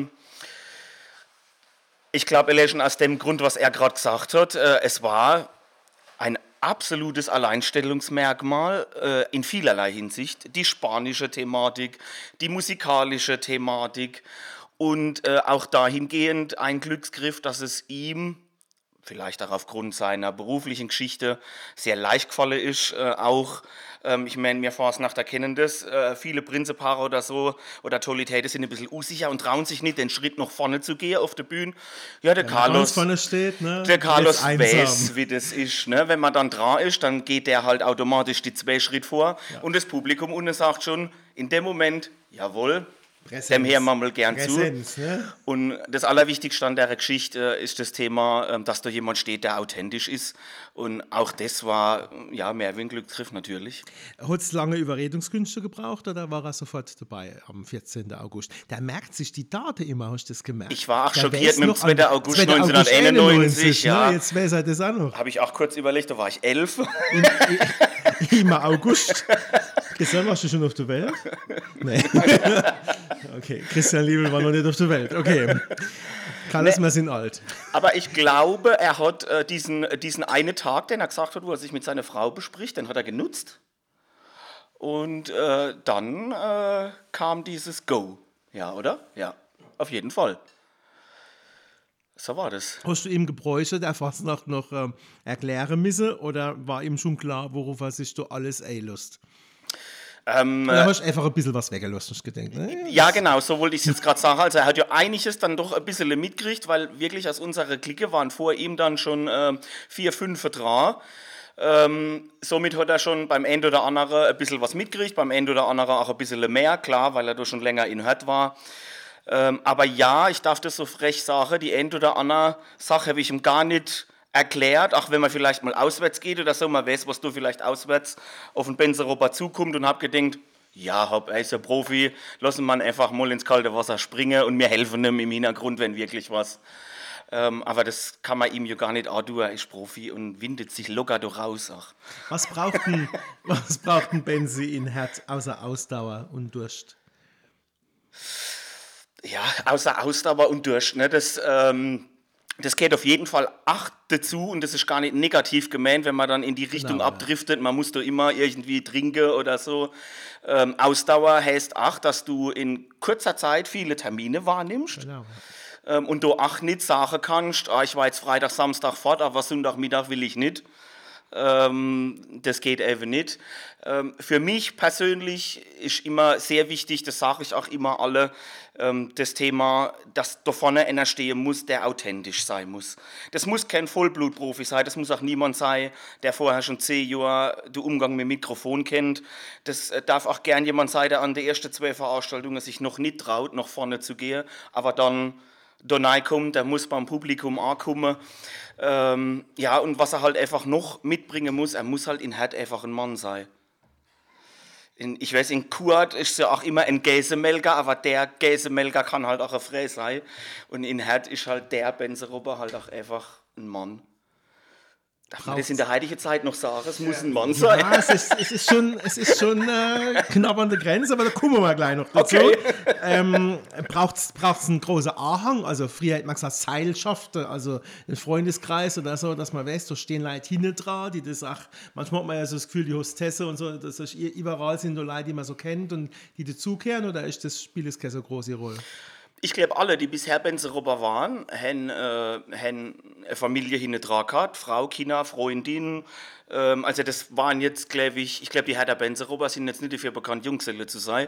Ich glaube, er schon aus dem Grund, was er gerade gesagt hat, es war ein absolutes Alleinstellungsmerkmal in vielerlei Hinsicht. Die spanische Thematik, die musikalische Thematik und auch dahingehend ein Glücksgriff, dass es ihm, vielleicht auch aufgrund seiner beruflichen Geschichte, sehr leicht gefallen ist, ich meine, wir Fasnachter kennen das, viele Prinzepaare oder so, oder Tolitäten sind ein bisschen unsicher und trauen sich nicht, den Schritt nach vorne zu gehen auf der Bühne. Ja, der Carlos steht, ne? Der Carlos weiß, wie das ist. Ne? Wenn man dann dran ist, dann geht der halt automatisch die 2 Schritte vor und das Publikum unten sagt schon in dem Moment, jawohl, dem hören wir mal gern Präsenz, zu. Ne? Und das Allerwichtigste an der Geschichte ist das Thema, dass da jemand steht, der authentisch ist. Und auch das war ja mehr wie ein Glücksgriff natürlich. Hat es lange Überredungskünste gebraucht oder war er sofort dabei am 14. August? Der merkt sich die Daten immer, hast du das gemerkt? Ich war auch schockiert mit dem 2. August 1991. Ja. Jetzt weiß er das auch noch. Habe ich auch kurz überlegt, da war ich 11. Immer August. Christian, warst du schon auf der Welt? Nee. Okay, Christian Liebel war noch nicht auf der Welt. Okay. Carlos, wir sind alt. Aber ich glaube, er hat diesen einen Tag, den er gesagt hat, wo er sich mit seiner Frau bespricht, den hat er genutzt. Und dann kam dieses Go. Ja, oder? Ja, auf jeden Fall. So war das. Hast du ihm Gebräuche der Fastnacht noch erklären müssen oder war ihm schon klar, worauf er sich da alles einlässt? Oder hast du einfach ein bisschen was weggelassen, hast du gedacht, ne? Ja, genau, so wollte ich es jetzt gerade sagen. Also er hat ja einiges dann doch ein bisschen mitgekriegt, weil wirklich aus unserer Clique waren vor ihm dann schon 4, 5 dran. Somit hat er schon beim einen oder anderen ein bisschen was mitgekriegt, beim einen oder anderen auch ein bisschen mehr, klar, weil er da schon länger in Hört war. Aber ja, ich darf das so frech sagen, die eine oder andere Sache habe ich ihm gar nicht erklärt, auch wenn man vielleicht mal auswärts geht oder so, man weiß, was du vielleicht auswärts auf den Benzerober zukommt und hab gedacht, ja, er ist ja Profi, lassen wir ihn einfach mal ins kalte Wasser springen und wir helfen ihm im Hintergrund, wenn wirklich was. Aber das kann man ihm ja gar nicht antun, er ist Profi und windet sich locker da raus. Ach. Was braucht ein Benzi in Herd außer Ausdauer und Durst? Ja, außer Ausdauer und Durst, ne, das geht auf jeden Fall dazu und das ist gar nicht negativ gemeint, wenn man dann in die Richtung abdriftet. Man muss da immer irgendwie trinken oder so. Ausdauer heißt auch, dass du in kurzer Zeit viele Termine wahrnimmst. Genau. Und du auch nicht sagen kannst, ich war jetzt Freitag, Samstag fort, aber Sonntagmittag will ich nicht. Das geht eben nicht. Für mich persönlich ist immer sehr wichtig, das sage ich auch immer alle, das Thema, dass da vorne einer stehen muss, der authentisch sein muss. Das muss kein Vollblutprofi sein, das muss auch niemand sein, der vorher schon 10 Jahre den Umgang mit dem Mikrofon kennt. Das darf auch gern jemand sein, der an der ersten 2 Veranstaltungen sich noch nicht traut, nach vorne zu gehen, aber dann da reinkommt, der muss beim Publikum ankommen. Ja, und was er halt einfach noch mitbringen muss, er muss halt in Herd einfach ein Mann sein. Ich weiß, in Kurt ist ja auch immer ein Käsemelker, aber der Käsemelker kann halt auch eine Frau sein. Und in Herd ist halt der Benzerober halt auch einfach ein Mann. Darf man das in der heutigen Zeit noch sagen? Es muss ein Mann sein. Ja, es ist schon knapp an der Grenze, aber da kommen wir mal gleich noch dazu. Okay. Braucht es einen großen Anhang? Also früher hat man gesagt Seilschaft, also ein Freundeskreis oder so, dass man weiß, da stehen Leute hinten dran, die das auch, manchmal hat man ja so das Gefühl, die Hostesse und so, dass das überall sind da Leute, die man so kennt und die dazukehren, oder spielt das keine so große Rolle? Ich glaube, alle, die bisher Benzerober waren, haben eine Familie hinten dran gehabt, Frau, Kinder, Freundin. Also das waren jetzt, glaube ich glaube, die Herder Benzerober sind jetzt nicht dafür bekannt, Junggeselle zu sein.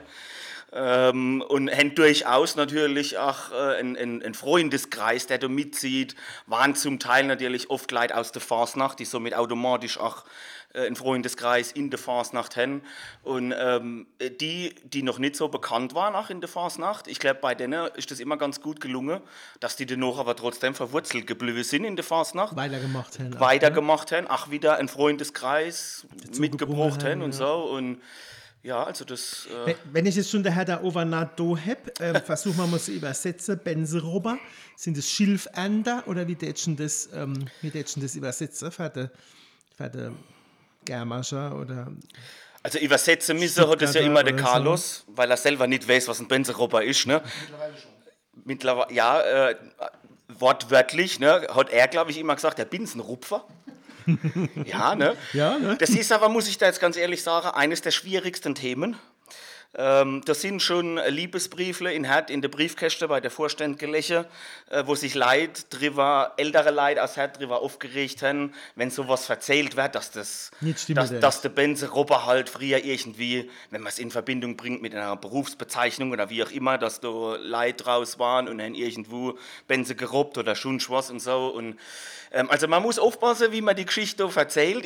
Und haben durchaus natürlich auch einen Freundeskreis, der da mitzieht, waren zum Teil natürlich oft Leute aus der Fasnacht, die somit automatisch auch einen Freundeskreis in der Fasnacht haben. Und die noch nicht so bekannt waren auch in der Fasnacht, ich glaube, bei denen ist das immer ganz gut gelungen, dass die danach aber trotzdem verwurzelt geblieben sind in der Fasnacht. Weitergemacht haben, auch wieder einen Freundeskreis mitgebracht haben und so. Und ja, also das... Wenn ich jetzt schon der Herr da Overnato habe, versuchen wir mal zu übersetzen. Benzerober, sind es Schilfender oder wie tätschen das übersetzen für die Germascher oder... Also übersetzen müssen hat es ja immer der Carlos, so. Weil er selber nicht weiß, was ein Benzerober ist. Ne? Mittlerweile schon. Ja, wortwörtlich, ne, hat er, glaube ich, immer gesagt, der Binsenrupfer. Ja, ne? Ja, ne? Das ist aber, muss ich da jetzt ganz ehrlich sagen, eines der schwierigsten Themen. Das sind schon Liebesbriefle in Herd in der Briefkäste bei der Vorständgeläche, wo sich ältere Leute aus Herd drüber aufgeregt haben, wenn sowas erzählt wird, dass der Benzerober halt früher irgendwie, wenn man es in Verbindung bringt mit einer Berufsbezeichnung oder wie auch immer, dass da Leute draus waren und dann irgendwo Benze gerobbt oder schon was und so. Und also man muss aufpassen, wie man die Geschichte erzählt.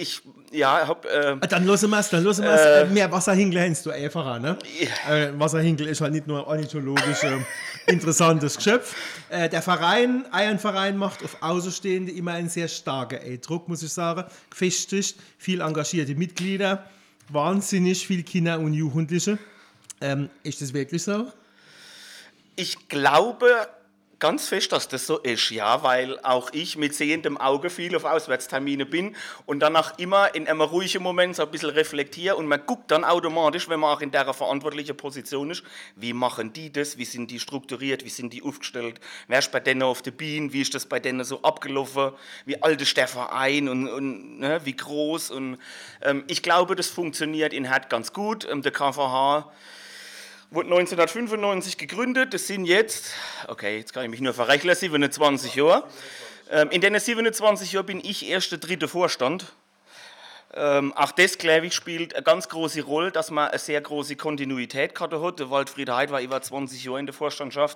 Dann lassen wir es. Mehr Wasserhinkel hänst du einfacher, ne? Wasserhinkel ist halt nicht nur ornithologisch interessantes Geschöpf. Der Eiernverein macht auf Außenstehende immer einen sehr starken Eindruck, muss ich sagen. Gefestigt, viel engagierte Mitglieder, wahnsinnig viele Kinder und Jugendliche. Ist das wirklich so? Ich glaube ganz fest, dass das so ist, ja, weil auch ich mit sehendem Auge viel auf Auswärtstermine bin und dann auch immer in einem ruhigen Moment so ein bisschen reflektiere und man guckt dann automatisch, wenn man auch in der verantwortlichen Position ist, wie machen die das, wie sind die strukturiert, wie sind die aufgestellt, wer ist bei denen auf der Bühne, wie ist das bei denen so abgelaufen, wie alt ist der Verein und ne, wie groß und ich glaube, das funktioniert in Herd ganz gut. Der KVH wurde 1995 gegründet, das sind jetzt kann ich mich nur verrechnen, 27 Jahre. In den 27 Jahren bin ich erst der 3. Vorstand. Auch das, glaube ich, spielt eine ganz große Rolle, dass man eine sehr große Kontinuität gehabt hat. Der Walfried Heid war über 20 Jahre in der Vorstandschaft.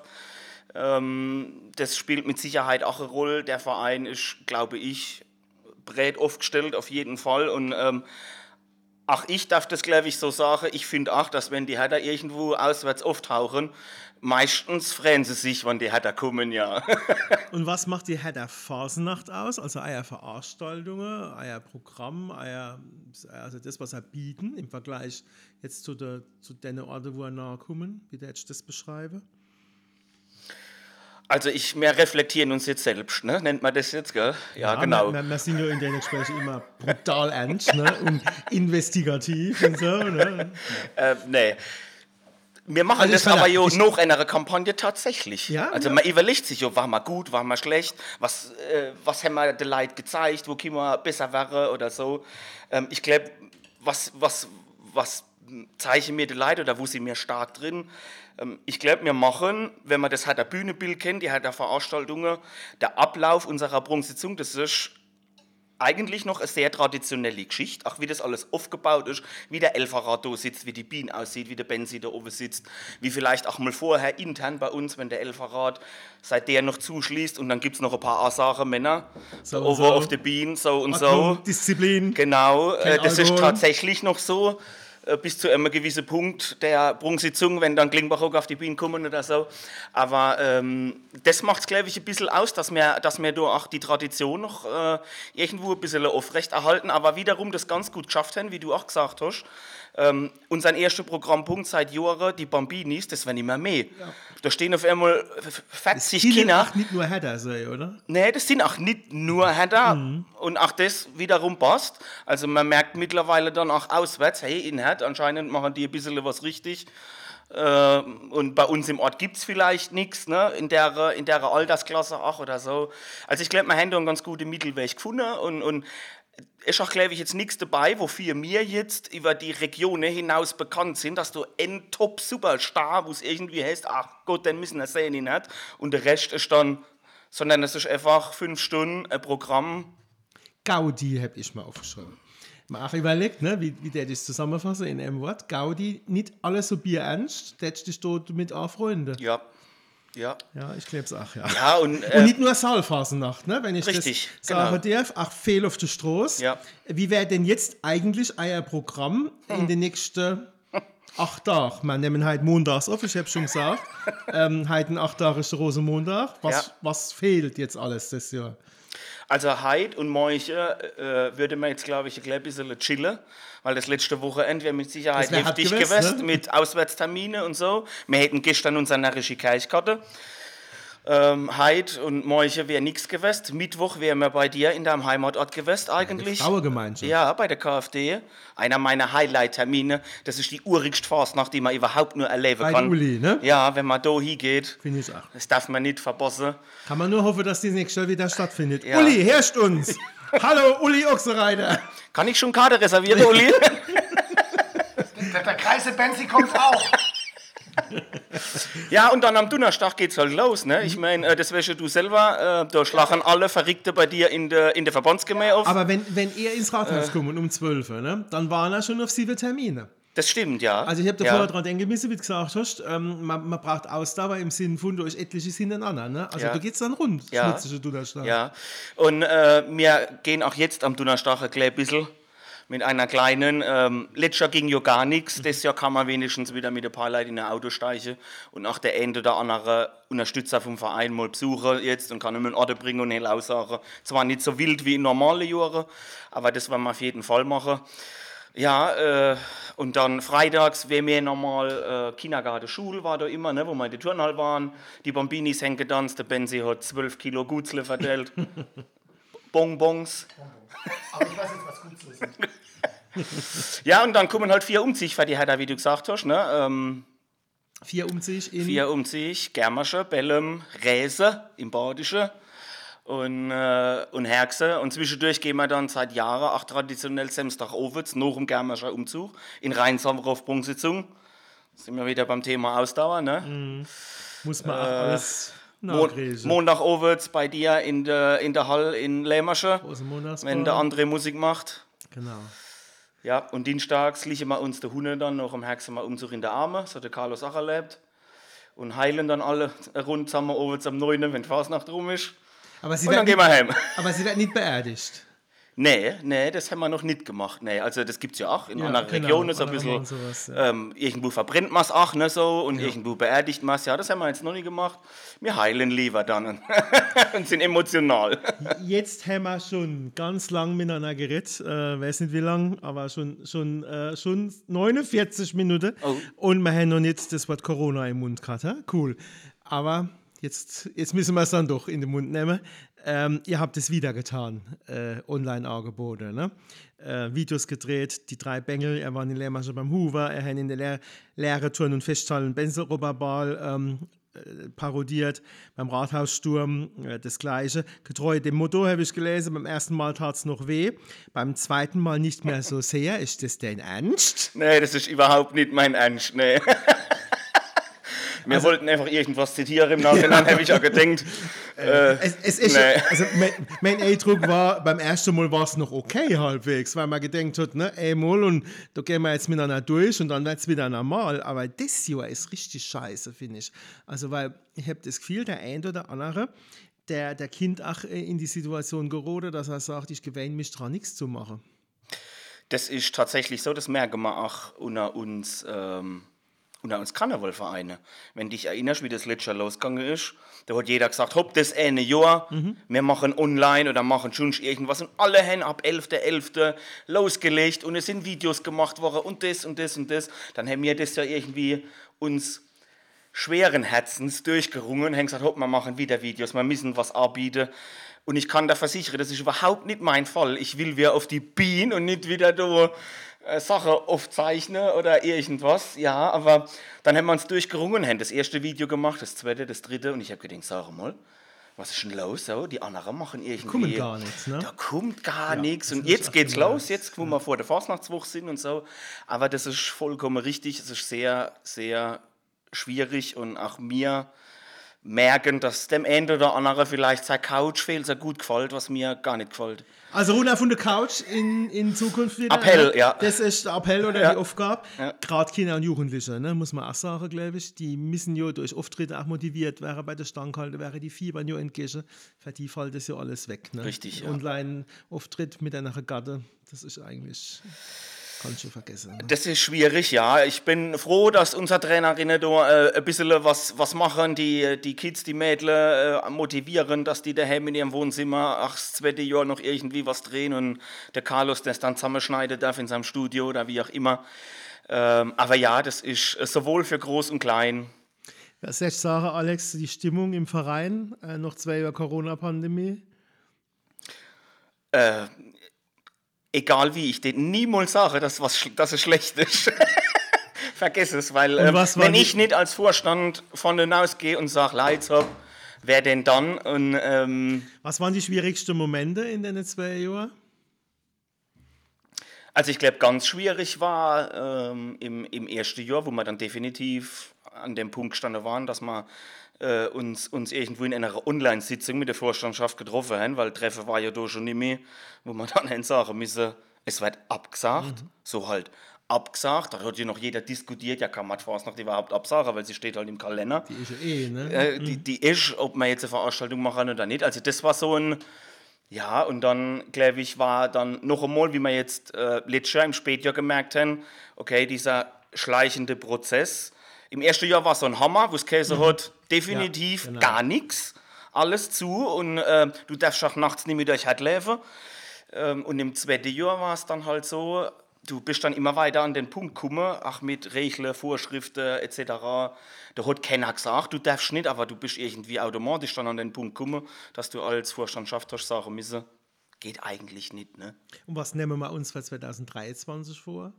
Das spielt mit Sicherheit auch eine Rolle. Der Verein ist, glaube ich, breit aufgestellt, auf jeden Fall. Und auch ich darf das, glaube ich, so sagen. Ich finde auch, dass wenn die Herder irgendwo auswärts auftauchen, meistens freuen sie sich, wenn die Herder kommen, ja. Und was macht die Herder Fasnacht aus? Also euer Veranstaltungen, euer Programm, also das, was ihr bieten im Vergleich jetzt zu den Orten, wo ihr nahe kommen? Wie würdest du das beschreiben? Also wir reflektieren uns jetzt selbst, ne? Nennt man das jetzt, gell? Ja, genau. Wir sind ja in den Gesprächen immer brutal ernst, ne? Und investigativ und so, ne? Nee. Wir machen das aber ja nach einer Kampagne tatsächlich. Ja, also man überlegt sich ja, war man gut, war man schlecht, was haben wir den Leuten gezeigt, wo können wir besser werden oder so. Ich glaube, was zeichnen mir die Leute oder wo sind wir stark drin? Ich glaube, wir machen, wenn man das der Bühnenbild kennt, die der Veranstaltungen, der Ablauf unserer Bronzesitzung, das ist eigentlich noch eine sehr traditionelle Geschichte, auch wie das alles aufgebaut ist, wie der Elferrad da sitzt, wie die Biene aussieht, wie der Benzi da oben sitzt, wie vielleicht auch mal vorher intern bei uns, wenn der Elferrad seit der noch zuschließt und dann gibt es noch ein paar Ansage-Männer So da und oben so. auf der Biene, so und Ordnung, so. Disziplin. Genau, Kein das ist Alkohol. tatsächlich noch so. Bis zu einem gewissen Punkt der Brunsitzung, wenn dann Klingbach auch auf die Bienen kommen oder so. Aber das macht es, glaube ich, ein bisschen aus, dass wir da auch die Tradition noch irgendwo ein bisschen aufrechterhalten, aber wiederum das ganz gut geschafft haben, wie du auch gesagt hast. Unser erster Programmpunkt seit Jahren, die Bambinis, das werden immer mehr. Ja. Da stehen auf einmal 40 Kinder. Nicht nur Header, oder? Nee, das sind auch nicht nur Header. Und auch das wiederum passt. Also man merkt mittlerweile dann auch auswärts, hey, in Head anscheinend machen die ein bisschen was richtig. Und bei uns im Ort gibt es vielleicht nichts, ne? in der Altersklasse auch oder so. Also ich glaube, wir haben da einen ganz guten Mittelweg gefunden und ist auch, glaube ich, jetzt nichts dabei, wofür wir jetzt über die Regionen hinaus bekannt sind, dass du ein Top-Superstar, wo es irgendwie heißt, ach Gott, den müssen wir sehen, nicht. Und der Rest ist dann, sondern es ist einfach 5 Stunden ein Programm. Gaudi habe ich mal aufgeschrieben. Mal auch überlegt, ne, wie der das zusammenfassen in einem Wort. Gaudi, nicht alles so bierernst, das dich dort mit anfreunden. Ja. Ja, ich glaube es auch, ja. Ja, und nicht nur Saalphasennacht, ne, wenn ich richtig, das sagen darf, auch fehl auf der Straße. Ja. Wie wäre denn jetzt eigentlich euer Programm in den nächsten 8 Tagen? Wir nehmen heute montags auf, ich habe schon gesagt. Heute ein 8 Tage ist der Rosenmontag. Was fehlt jetzt alles das Jahr? Also heute und morgen würde man jetzt, glaube ich, ein bisschen chillen, weil das letzte Wochenende wäre mit Sicherheit heftig gewesen, ne? Mit Auswärtsterminen und so. Wir hätten gestern unsere närrische Kirchkarte. Heute und morgen wäre nichts gewesen. Mittwoch wären wir bei dir in deinem Heimatort gewesen eigentlich. Die Frauengemeinschaft. Ja, bei der KfD. Einer meiner Highlight-Termine. Das ist die urigste Fastnacht, die man überhaupt nur erleben kann. Bei Uli, ne? Ja, wenn man da hingeht. Finde ich auch. Das darf man nicht verbossen. Kann man nur hoffen, dass die nächste Jahr wieder stattfindet. Ja. Uli, herrscht uns! Hallo, Uli Ochsereiter! Kann ich schon Karte reservieren, Uli? Der Kreise Benzi kommt auch. Ja, und dann am Donnerstag geht's halt los, ne? Ich meine, das wäre du selber, da schlagen alle Verrückte bei dir in der Verbandsgemeinde auf. Aber wenn ihr ins Rathaus kommt um 12 Uhr, ne, dann waren er schon auf 7 Termine. Das stimmt, ja. Also ich habe da vorher dran denken müssen, wie du gesagt hast, man braucht Ausdauer im Sinn von, durch etliche hintereinander, ne? Also da geht's dann rund, das Donnerstag. Ja, und wir gehen auch jetzt am Donnerstag ein klein bisschen mit einer kleinen, letztes Jahr ging ja gar nichts, das Jahr kann man wenigstens wieder mit ein paar Leuten in ein Auto steigen und auch der eine oder andere Unterstützer vom Verein mal besuchen jetzt und kann ihm einen Orte bringen und hell aussagen. Zwar nicht so wild wie in normalen Jahren, aber das werden wir auf jeden Fall machen. Ja, und dann freitags wäre mir normal Kindergarten, Schule war da immer, ne, wo wir in der Turnhalle waren. Die Bambinis haben getanzt, der Benzi hat 12 Kilo Gutzle verteilt. Bonbons. Aber ich weiß jetzt, was gut ist. Ja, und dann kommen halt 4 Umzüge für die Hertha, wie du gesagt hast. Ne? 4 Umzüge in... 4 Umzüge, Germersche, Bellem, Räse im Badischen und Herxe. Und zwischendurch gehen wir dann seit Jahren auch traditionell Samstagabends nach dem Germerscher Umzug in Rheinsammer auf Brunsitzung. Sind wir wieder beim Thema Ausdauer. Ne? Muss man auch alles... Montagabends bei dir in der Halle in Lämersche, wenn der andere Musik macht. Genau. Ja, und dienstags liegen wir uns der Hunde dann noch am Herxemer Umzug in der Arme, so der Carlos auch erlebt. Und heilen dann alle rund zusammen abends am 9., wenn die Fasnacht rum ist. Und dann gehen wir heim. Aber sie werden nicht beerdigt. Nee, das haben wir noch nicht gemacht. Nee, also das gibt es ja auch in anderen Regionen so ein bisschen. Sowas, ja. Irgendwo verbrennt man es auch, ne, so, und irgendwo beerdigt man es. Ja, das haben wir jetzt noch nicht gemacht. Wir heilen lieber dann und sind emotional. Jetzt haben wir schon ganz lang miteinander geredet. Weiß nicht wie lang, aber schon 49 Minuten. Oh. Und wir haben noch nicht das Wort Corona im Mund gehabt. Cool. Aber jetzt müssen wir es dann doch in den Mund nehmen. Ihr habt es wieder getan, Online-Angebote, ne? Videos gedreht, die 3 Bengel, er war in Lämmersche beim Hoover, er hat in der Lehrerturn- und Festhallen Benzelrobberball parodiert, beim Rathaussturm das Gleiche. Getreu dem Motto habe ich gelesen, beim ersten Mal tat es noch weh, beim zweiten Mal nicht mehr so sehr. Ist das dein Ernst? Nee, das ist überhaupt nicht mein Ernst, nee. Wir wollten einfach irgendwas zitieren, im Nachhinein habe ich auch gedacht. Es ist, nee. also mein Eindruck war, beim ersten Mal war es noch okay halbwegs, weil man gedacht hat, ne, einmal und da gehen wir jetzt miteinander durch und dann wird es wieder normal. Aber das Jahr ist richtig scheiße, finde ich. Also, weil ich habe das Gefühl, der ein oder andere, der Kind auch in die Situation geraten, dass er sagt, ich gewöhne mich daran, nichts zu machen. Das ist tatsächlich so, das merken wir auch unter uns Karnevalvereine. Wenn dich erinnerst, wie das letzte Jahr losgegangen ist, da hat jeder gesagt, hopp, das eine Jahr, wir machen online oder machen schon irgendwas und alle haben ab 11.11. losgelegt und es sind Videos gemacht worden und das und das und das. Dann haben wir das ja irgendwie uns schweren Herzens durchgerungen und haben gesagt, hopp, wir machen wieder Videos, wir müssen was anbieten. Und ich kann da versichern, das ist überhaupt nicht mein Fall. Ich will wieder auf die Bühne und nicht wieder da Sachen aufzeichnen oder irgendwas. Ja, aber dann haben wir uns durchgerungen, haben das erste Video gemacht, das zweite, das dritte und ich habe gedacht, sag mal, was ist denn los? So, die anderen machen irgendwie... Kommt gar nichts, ne? Da kommt gar Ja, nichts. das Und ist jetzt echt geht's genau los, das. jetzt, wo wir vor der Fastnachtswoche sind und so. Aber das ist vollkommen richtig. Es ist sehr, sehr schwierig und auch mir merken, dass dem einen oder anderen vielleicht sein Couch viel so gut gefällt, was mir gar nicht gefällt. Also runter von der Couch in Zukunft wieder. Appell, ne? ja. Das ist der Appell oder Ja. die Aufgabe. Ja. Gerade Kinder und Jugendliche, ne, muss man auch sagen, glaube ich, die müssen ja durch Auftritte auch motiviert werden bei der Standhalte, wäre die Fiebern ja entgegen. Für die fällt das ja alles weg. Ne? Richtig, ja. Online-Auftritt mit einer Gatte, das ist eigentlich... Kannst du vergessen. Ne? Das ist schwierig, ja. Ich bin froh, dass unsere Trainerinnen da ein bisschen was machen, die Kids, die Mädchen motivieren, dass die daheim in ihrem Wohnzimmer das zweite Jahr noch irgendwie was drehen und der Carlos das dann zusammenschneiden darf in seinem Studio oder wie auch immer. Aber ja, das ist sowohl für groß und klein. Was soll ich sagen, Alex, die Stimmung im Verein, noch 2 Jahre Corona-Pandemie? Egal wie, ich dir niemals sage, dass es schlecht ist. Vergiss es, weil wenn ich nicht als Vorstand von den ausgehe und sage, Leid hab, wer denn dann? Und, Was waren die schwierigsten Momente in den 2 Jahren? also ich glaube, ganz schwierig war im ersten Jahr, wo wir dann definitiv an dem Punkt gestanden waren, dass wir uns irgendwo in einer Online-Sitzung mit der Vorstandschaft getroffen haben, weil Treffen war ja da schon nicht mehr, wo man dann sagen müssen, es wird abgesagt, so halt abgesagt, da hat ja noch jeder diskutiert, ja kann man die Fastnacht überhaupt absagen, weil sie steht halt im Kalender. Die ist ja ne? Die ist, ob wir jetzt eine Veranstaltung machen oder nicht, also das war so ein, ja, und dann, glaube ich, war dann noch einmal, wie wir jetzt letztes Jahr im Spätjahr gemerkt haben, okay, dieser schleichende Prozess. Im ersten Jahr war es so ein Hammer, wo es Käse hat, definitiv Ja, genau. gar nichts, alles zu und du darfst auch nachts nicht mehr durch Herd laufen. Und im zweiten Jahr war es dann halt so, du bist dann immer weiter an den Punkt gekommen, auch mit Regeln, Vorschriften etc. Da hat keiner gesagt, du darfst nicht, aber du bist irgendwie automatisch dann an den Punkt gekommen, dass du als Vorstandschaft hast sagen müssen, geht eigentlich nicht. Ne? Und was nehmen wir uns für 2023 vor?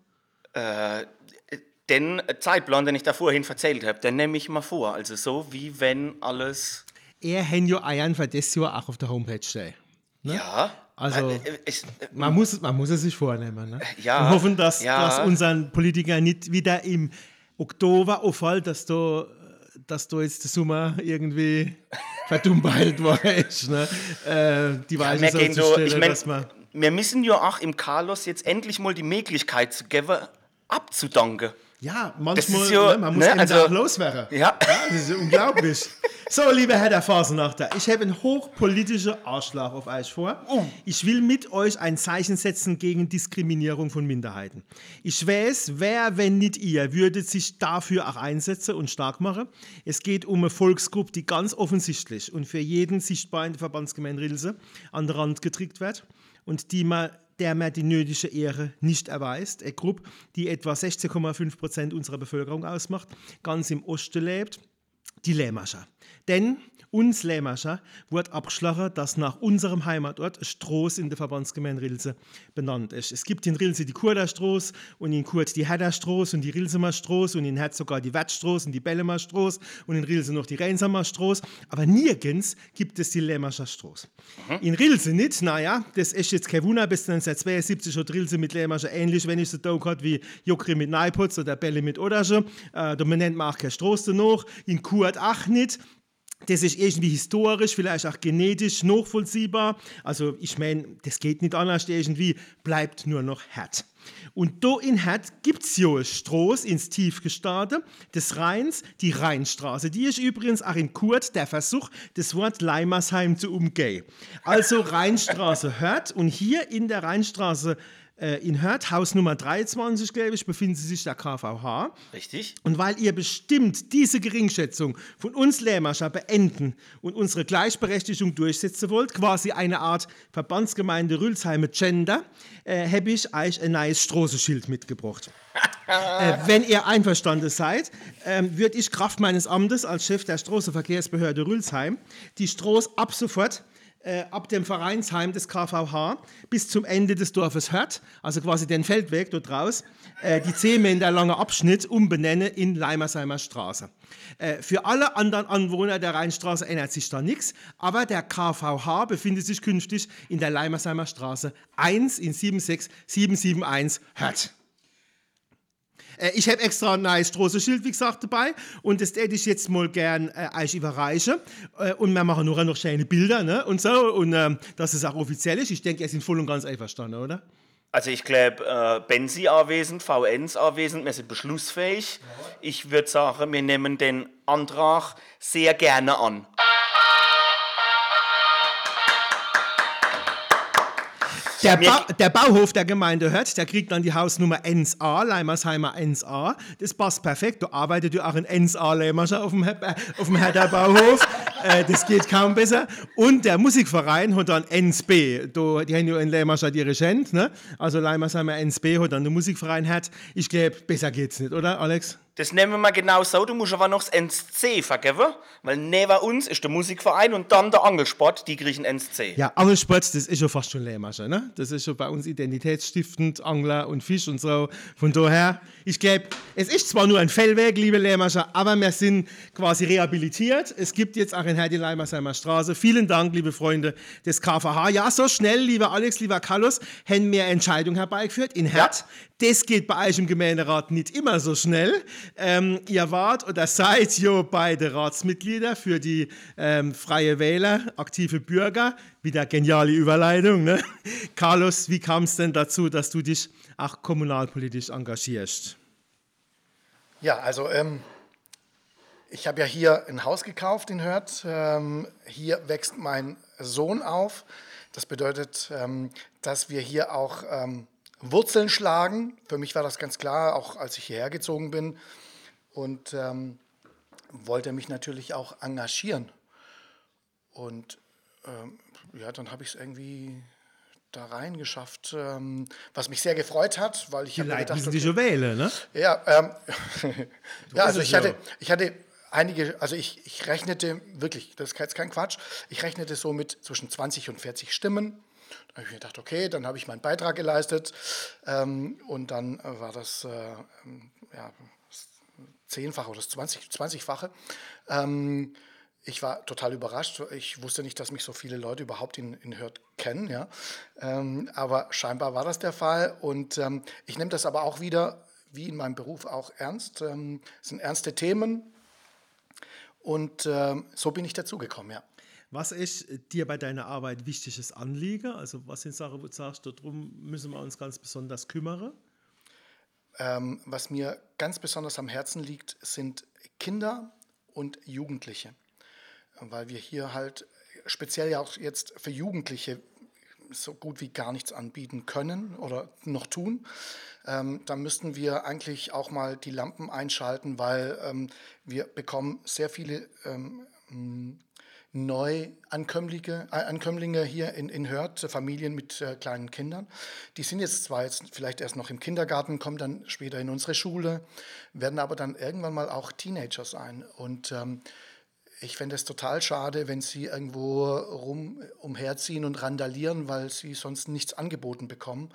Den Zeitplan, den ich da vorhin erzählt habe, den nehme ich mal vor. Also so, wie wenn alles... Er hat ja Eiern für das Jahr auch auf der Homepage stehen. Ne? Ja, Also, man muss es sich vornehmen. Ne? Ja, und hoffen, dass ja. unseren Politikern nicht wieder im Oktober auffällt, dass da jetzt der Sommer irgendwie verdummelt worden ist. Ne? Die Weiche so zu stellen, dass man... Wir müssen ja auch im Carlos jetzt endlich mal die Möglichkeit zu geben, abzudanken. Ja, manchmal, ist ja, ne, man muss ne, eben also- auch loswerden. Ja. Das ist ja unglaublich. So, lieber Herr der Fasernachter, ich habe einen hochpolitischen Arschlag auf euch vor. Ich will mit euch ein Zeichen setzen gegen Diskriminierung von Minderheiten. Ich weiß, wer, wenn nicht ihr, würde sich dafür auch einsetzen und stark machen. Es geht um eine Volksgruppe, die ganz offensichtlich und für jeden sichtbar in der Verbandsgemeinde Rilse an den Rand gedrückt wird und der man die nötige Ehre nicht erweist. Eine Gruppe, die etwa 16,5% unserer Bevölkerung ausmacht, ganz im Osten lebt, die Lähmascher. Denn uns Lämmerscher wird abgeschlagen, dass nach unserem Heimatort ein Straß in der Verbandsgemeinde Rilse benannt ist. Es gibt in Rilse die Kurderstraß und in Kurt die Hedderstraß und die Rilsemer Straß und in Hed sogar die Wettstraß und die Bellemer Straß und in Rilse noch die Reinsamer Straß, aber nirgends gibt es die Lämmerscher Straß. In Rilse nicht, naja, das ist jetzt kein Wunder, bis 1972 hat Rilse mit Lämmerscher ähnlich, wenn ich so da hat wie Jokri mit Neiputz oder Bälle mit Odersche. Da benennt man auch keine Straß danach, in Kurt auch nicht. Das ist irgendwie historisch, vielleicht auch genetisch nachvollziehbar. Also ich meine, das geht nicht anders, irgendwie bleibt nur noch Herd. Und da in Herd gibt es ja eine Straße ins Tiefgestade des Rheins, die Rheinstraße. Die ist übrigens auch in Kurt der Versuch, das Wort Leimersheim zu umgehen. Also Rheinstraße Herd und hier in der Rheinstraße in Hörth, Haus Nummer 23, glaube ich, befindet sich der KVH. Richtig. Und weil ihr bestimmt diese Geringschätzung von uns Lämmerscher beenden und unsere Gleichberechtigung durchsetzen wollt, quasi eine Art Verbandsgemeinde Rülsheim mit Gender, habe ich euch ein neues Straßenschild mitgebracht. Wenn ihr einverstanden seid, würde ich Kraft meines Amtes als Chef der Straßenverkehrsbehörde Rülsheim die Straße ab sofort ab dem Vereinsheim des KVH bis zum Ende des Dorfes Hörth, also quasi den Feldweg dort raus, die 10 Meter lange Abschnitt umbenennen in Leimersheimer Straße. Für alle anderen Anwohner der Rheinstraße ändert sich da nichts, aber der KVH befindet sich künftig in der Leimersheimer Straße 1 in 76771 Hörth. Ich habe extra ein neues Straßenschild, wie gesagt, dabei und das hätte ich jetzt mal gern euch überreichen. Und wir machen nur noch schöne Bilder, ne? Und so, und dass es auch offiziell ist. Ich denke, ihr seid voll und ganz einverstanden, oder? Also ich glaube, Benzi anwesend, VNs anwesend, wir sind beschlussfähig. Ich würde sagen, wir nehmen den Antrag sehr gerne an. Der Bauhof der Gemeinde Hörth, der kriegt dann die Hausnummer 1a, Leimersheimer 1a. Das passt perfekt. Da arbeitet ja auch ein 1a Lämmerscher auf dem Herder Bauhof. Das geht kaum besser. Und der Musikverein hat dann 1b. Die haben ja in Lämmerscher die Regent, ne? Also Leimersheimer 1b hat dann der Musikverein Hörth. Ich glaube, besser geht's nicht, oder, Alex? Das nehmen wir mal genau so, du musst aber noch das NSC vergeben, weil neben uns ist der Musikverein und dann der Angelsport, die kriegen NSC. Ja, Angelsport, das ist ja fast schon Lämmerscher, ne? Das ist schon bei uns identitätsstiftend, Angler und Fisch und so. Von daher, ich glaube, es ist zwar nur ein Fellweg, liebe Lämmerscher, aber wir sind quasi rehabilitiert. Es gibt jetzt auch in die Leimersheimer Straße. Vielen Dank, liebe Freunde des KVH. Ja, so schnell, lieber Alex, lieber Carlos, haben wir Entscheidung herbeigeführt in Hörth. Ja. Das geht bei euch im Gemeinderat nicht immer so schnell. Ihr wart oder seid ja beide Ratsmitglieder für die Freie Wähler, aktive Bürger. Wieder geniale Überleitung, ne? Carlos, wie kam es denn dazu, dass du dich auch kommunalpolitisch engagierst? Ja, also ich habe ja hier ein Haus gekauft in Hörth. Hier wächst mein Sohn auf. Das bedeutet, dass wir hier auch Wurzeln schlagen. Für mich war das ganz klar, auch als ich hierher gezogen bin. Und wollte mich natürlich auch engagieren. Und ja, dann habe ich es irgendwie da reingeschafft, was mich sehr gefreut hat, weil ich habe mir gedacht, okay, die wählen, ne? Ja, ja, also ich hatte einige, also ich rechnete wirklich, das ist jetzt kein Quatsch, ich rechnete so mit zwischen 20 und 40 Stimmen. Da habe ich mir gedacht, okay, dann habe ich meinen Beitrag geleistet und dann war das ja, 10-fache oder das 20-fache. Ich war total überrascht. Ich wusste nicht, dass mich so viele Leute überhaupt in Hörth kennen. Ja? Aber scheinbar war das der Fall. Und ich nehme das aber auch wieder, wie in meinem Beruf, auch ernst. Es sind ernste Themen. Und so bin ich dazugekommen, ja. Was ist dir bei deiner Arbeit wichtiges Anliegen? Also was sind Sachen, wo du sagst, darum müssen wir uns ganz besonders kümmern? Was mir ganz besonders am Herzen liegt, sind Kinder und Jugendliche. Weil wir hier halt speziell ja auch jetzt für Jugendliche so gut wie gar nichts anbieten können oder noch tun. Da müssten wir eigentlich auch mal die Lampen einschalten, weil wir bekommen sehr viele Neuankömmlinge hier in Hörth, Familien mit kleinen Kindern. Die sind jetzt zwar vielleicht erst noch im Kindergarten, kommen dann später in unsere Schule, werden aber dann irgendwann mal auch Teenager sein. Und ich fände es total schade, wenn sie irgendwo umherziehen und randalieren, weil sie sonst nichts angeboten bekommen.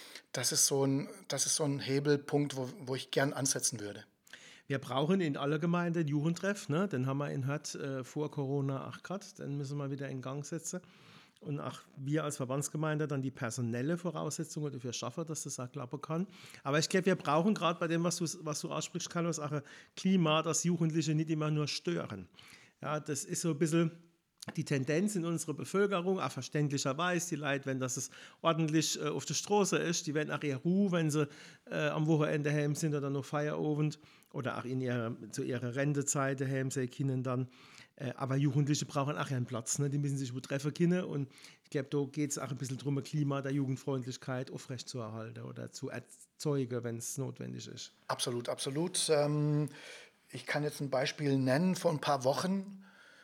Das ist so ein Hebelpunkt, wo ich gern ansetzen würde. Wir brauchen in aller Gemeinde einen Jugendtreff, ne? Den haben wir in Hürth vor Corona auch gehabt, den müssen wir wieder in Gang setzen. Und auch wir als Verbandsgemeinde dann die personelle Voraussetzungen dafür schaffen, dass das auch klappen kann. Aber ich glaube, wir brauchen gerade bei dem, was du aussprichst, Carlos, auch ein Klima, das Jugendliche nicht immer nur stören. Ja, das ist so ein bisschen die Tendenz in unserer Bevölkerung, auch verständlicherweise, die Leute, wenn das ordentlich auf der Straße ist, die werden auch eher Ruhe, wenn sie am Wochenende heim sind oder noch Feierabend oder auch zu ihrer Rentezeit heim sind können dann. Aber Jugendliche brauchen auch einen Platz, ne? Die müssen sich wo treffen können und ich glaube, da geht es auch ein bisschen darum, ein Klima der Jugendfreundlichkeit aufrechtzuerhalten oder zu erzeugen, wenn es notwendig ist. Absolut, absolut. Ich kann jetzt ein Beispiel nennen. Vor ein paar Wochen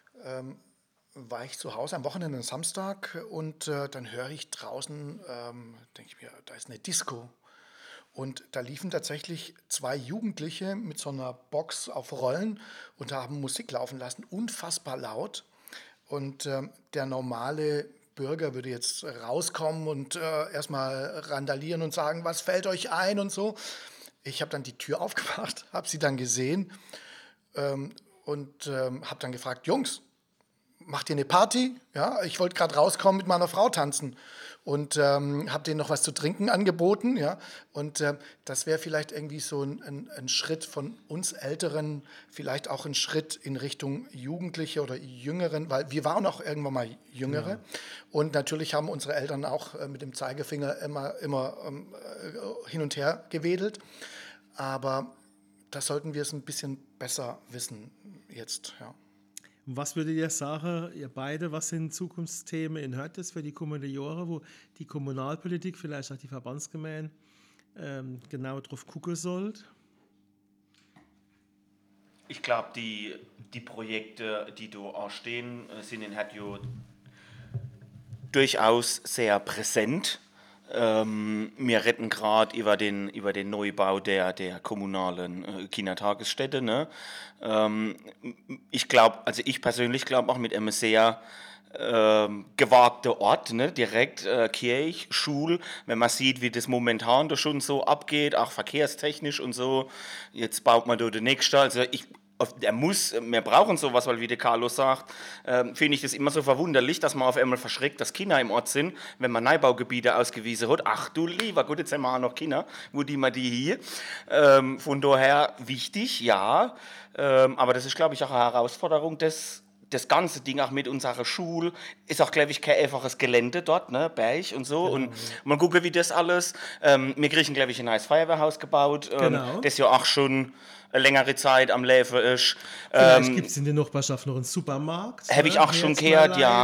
war ich zu Hause am Wochenende, am Samstag, und dann höre ich draußen, denke ich mir, da ist eine Disco. Und da liefen tatsächlich 2 Jugendliche mit so einer Box auf Rollen und haben Musik laufen lassen, unfassbar laut. Und der normale Bürger würde jetzt rauskommen und erstmal randalieren und sagen, was fällt euch ein und so. Ich habe dann die Tür aufgemacht, habe sie dann gesehen und habe dann gefragt, Jungs, macht ihr eine Party? Ja, ich wollte gerade rauskommen mit meiner Frau tanzen und habe denen noch was zu trinken angeboten. Ja, und das wäre vielleicht irgendwie so ein Schritt von uns Älteren, vielleicht auch ein Schritt in Richtung Jugendliche oder Jüngeren, weil wir waren auch irgendwann mal Jüngere. Ja. Und natürlich haben unsere Eltern auch mit dem Zeigefinger immer hin und her gewedelt. Aber da sollten wir es ein bisschen besser wissen jetzt, ja. Was würdet ihr sagen, ihr beide, was sind Zukunftsthemen in Hürth für die kommenden Jahre, wo die Kommunalpolitik, vielleicht auch die Verbandsgemeinde, genau drauf gucken sollte? Ich glaube, die Projekte, die da anstehen, sind in Hürth durchaus sehr präsent. Wir reden gerade über den Neubau der kommunalen Kindertagesstätte. Ne? Ich persönlich glaube auch mit einem sehr gewagten Ort, ne? Direkt Kirche, Schule, wenn man sieht, wie das momentan da schon so abgeht, auch verkehrstechnisch und so. Jetzt baut man da den nächsten. Also wir brauchen sowas, weil wie der Carlos sagt, finde ich das immer so verwunderlich, dass man auf einmal verschreckt, dass Kinder im Ort sind, wenn man Neubaugebiete ausgewiesen hat. Ach du lieber Gott, jetzt haben wir auch noch Kinder, wo die hier. Von daher wichtig, ja, aber das ist, glaube ich, auch eine Herausforderung, das ganze Ding auch mit unserer Schule ist auch, glaube ich, kein einfaches Gelände dort, ne, Berg und so. Genau. Und mal gucken, wie das alles. Wir kriegen, glaube ich, ein neues Feuerwehrhaus gebaut, genau. Das ja auch schon eine längere Zeit am Laufen ist. Vielleicht gibt es in der Nachbarschaft noch einen Supermarkt. Habe ich auch schon gehört, ja,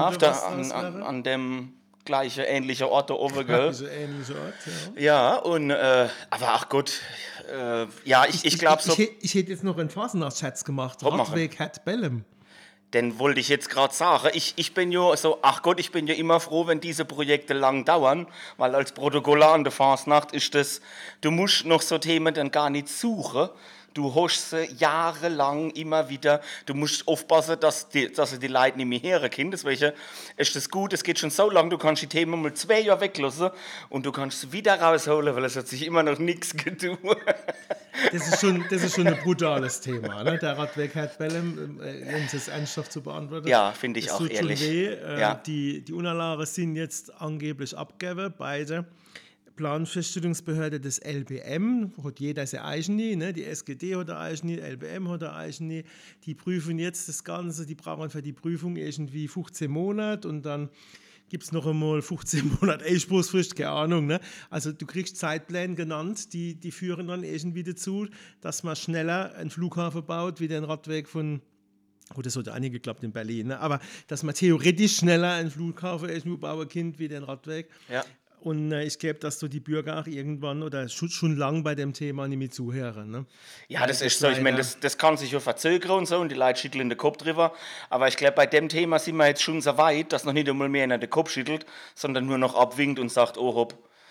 an dem gleichen, ähnlichen Ort da oben. Ähnliche Ort, ja. Ja, und, aber ach gut, ja, ich glaube so... Ich hätte jetzt noch einen Fasnachtschatz gemacht, Radweg Hürth Bellem. Den wollte ich jetzt gerade sagen. Ich bin ja so, ach Gott, ich bin ja immer froh, wenn diese Projekte lang dauern, weil als Protokollar an der Fasnacht ist das, du musst noch so Themen dann gar nicht suchen. Du hast sie jahrelang immer wieder, du musst aufpassen, dass sie die Leute nicht mehr hören können. Deswegen ist das gut, es geht schon so lange, du kannst die Themen mal 2 Jahre weglassen und du kannst sie wieder rausholen, weil es hat sich immer noch nichts getan. Das ist schon ein brutales Thema, ne? Der Radweg Hürth Bellem, um es ernsthaft zu beantworten. Ja, finde ich auch ehrlich. Schon weh. Ja. Die Unterlagen sind jetzt angeblich abgegeben, beide. Planfeststellungsbehörde des LBM, hat jeder seine eigene, ne? Die SGD hat eine eigene, die LBM hat eine eigene, die prüfen jetzt das Ganze, die brauchen für die Prüfung irgendwie 15 Monate und dann gibt es noch einmal 15 Monate Einspruchsfrist, keine Ahnung. Ne? Also du kriegst Zeitpläne genannt, die führen dann irgendwie dazu, dass man schneller einen Flughafen baut, wie den Radweg von... Gut, das hat einige geklappt in Berlin, ne? Aber dass man theoretisch schneller einen Flughafen bauen kann, wie den Radweg. Ja. Und ich glaube, dass du die Bürger auch irgendwann oder schon lang bei dem Thema nicht mehr zuhören. Ne? Ja, das ist so. Ich meine, das kann sich ja verzögern und so und die Leute schütteln den Kopf drüber. Aber ich glaube, bei dem Thema sind wir jetzt schon so weit, dass noch nicht einmal mehr in den Kopf schüttelt, sondern nur noch abwinkt und sagt, oh hopp,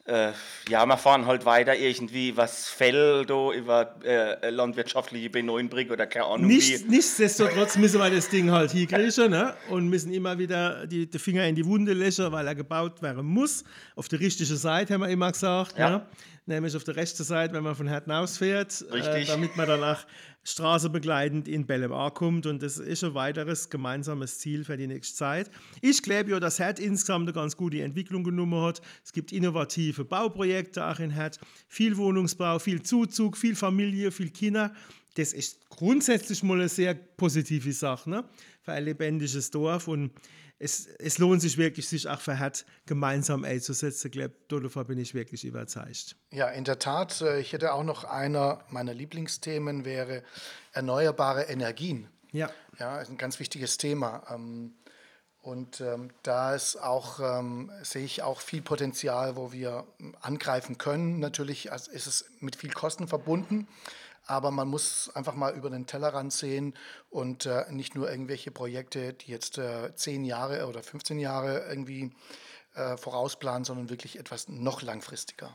Ja, wir fahren halt weiter irgendwie was Fell da über landwirtschaftliche Beneuenbrück oder keine Ahnung wie. Nichtsdestotrotz müssen wir das Ding halt hinkriegen, ne? Und müssen immer wieder die Finger in die Wunde legen, weil er gebaut werden muss. Auf der richtigen Seite, haben wir immer gesagt. Ja. Ne? Nämlich auf der rechten Seite, wenn man von Herten ausfährt, Richtig. damit man danach straßenbegleitend in Bellem ankommt. Und das ist ein weiteres gemeinsames Ziel für die nächste Zeit. Ich glaube ja, dass Hert insgesamt eine ganz gute Entwicklung genommen hat. Es gibt innovative Bauprojekte auch in Hert. Viel Wohnungsbau, viel Zuzug, viel Familie, viel Kinder. Das ist grundsätzlich mal eine sehr positive Sache, ne? Für ein lebendiges Dorf. Und es lohnt sich wirklich, sich auch für Hert gemeinsam einzusetzen. Ich glaube, davon bin ich wirklich überzeugt. Ja, in der Tat. Ich hätte auch noch einer meiner Lieblingsthemen wäre erneuerbare Energien. Ja. Ja, ist ein ganz wichtiges Thema. Und da ist auch, sehe ich auch viel Potenzial, wo wir angreifen können. Natürlich ist es mit viel Kosten verbunden, aber man muss einfach mal über den Tellerrand sehen und nicht nur irgendwelche Projekte, die jetzt 10 Jahre oder 15 Jahre irgendwie vorausplanen, sondern wirklich etwas noch langfristiger.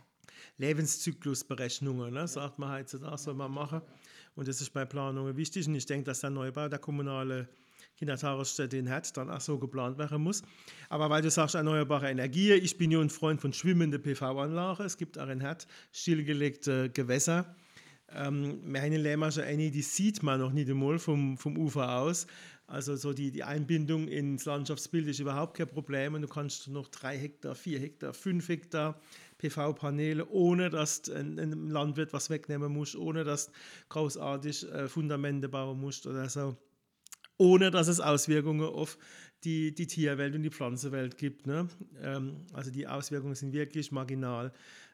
Lebenszyklusberechnungen, ne, sagt man heutzutage, soll man machen. Und das ist bei Planungen wichtig. Und ich denke, dass der Neubau der kommunale Kindertagesstätte in Hert dann auch so geplant werden muss. Aber weil du sagst, erneuerbare Energie, ich bin ja ein Freund von schwimmenden PV-Anlagen. Es gibt auch in Hert stillgelegte Gewässer. Wir haben in Lämmerschen eine, die sieht man noch nicht einmal vom Ufer aus. Also so die Einbindung ins Landschaftsbild ist überhaupt kein Problem. Und du kannst noch 3 Hektar, 4 Hektar, 5 Hektar PV-Paneele, ohne dass ein Landwirt was wegnehmen muss, ohne dass du großartig Fundamente bauen musst oder so. Ohne dass es Auswirkungen auf die Tierwelt und die Pflanzenwelt gibt. Ne? Also die Auswirkungen sind wirklich marginal.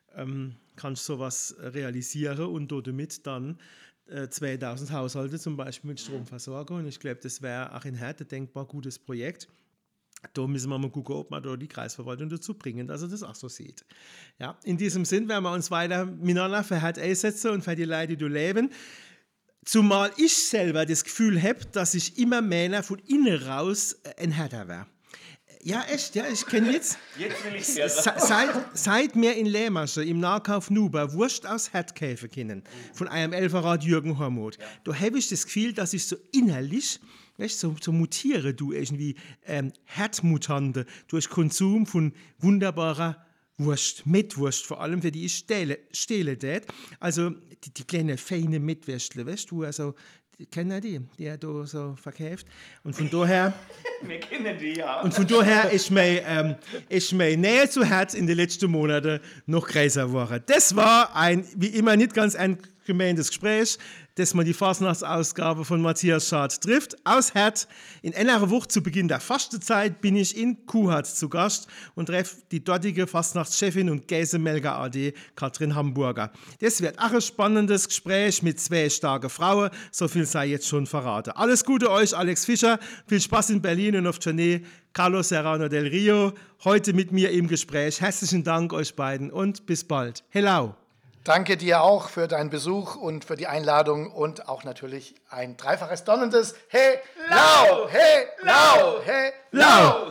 Kannst sowas realisieren und damit dann 2000 Haushalte zum Beispiel mit Strom versorgen. Und ich glaube, das wäre auch in Hert ein denkbar gutes Projekt. Da müssen wir mal gucken, ob wir da die Kreisverwaltung dazu bringen, dass er das auch so sieht. Ja, in diesem Sinn werden wir uns weiter miteinander für Hert einsetzen und für die Leute, die leben. Zumal ich selber das Gefühl habe, dass ich immer mehr von innen raus ein Härter wäre. Ja, echt, ja, ich kenne jetzt. Jetzt will ich es Seit mir in Lämmerschen im Nahkauf Nuber Wurst aus Hert kaufen können, von einem Elferrad Jürgen Hormuth, da habe ich das Gefühl, dass ich so innerlich, weißt, so mutiere, du irgendwie Herdmutante durch Konsum von wunderbarer Wurst, Mettwurst, vor allem für die ich stehle tät. Also die kleine feine Mettwürstle, weißt du, also kennen die er da so verkauft. Und von daher Wir kennen die, ja. Und von daher ist mein Nähe zu Herz in den letzten Monaten noch größer geworden. Das war ein, wie immer, nicht ganz ein gemeintes Gespräch, das man die Fastnachtsausgabe von Matthias Schad trifft. Aus Hert. In einer Woche zu Beginn der Fastenzeit bin ich in Kuhhardt zu Gast und treffe die dortige Fastnachtschefin und Käsemelker AD Katrin Hamburger. Das wird auch ein spannendes Gespräch mit 2 starken Frauen. So viel sei jetzt schon verraten. Alles Gute euch, Alex Fischer. Viel Spaß in Berlin und auf Tournee. Carlos Serrano del Rio, heute mit mir im Gespräch. Herzlichen Dank euch beiden und bis bald. Hello. Danke dir auch für deinen Besuch und für die Einladung und auch natürlich ein dreifaches donnerndes Hey, lau, hey, lau, hey, lau.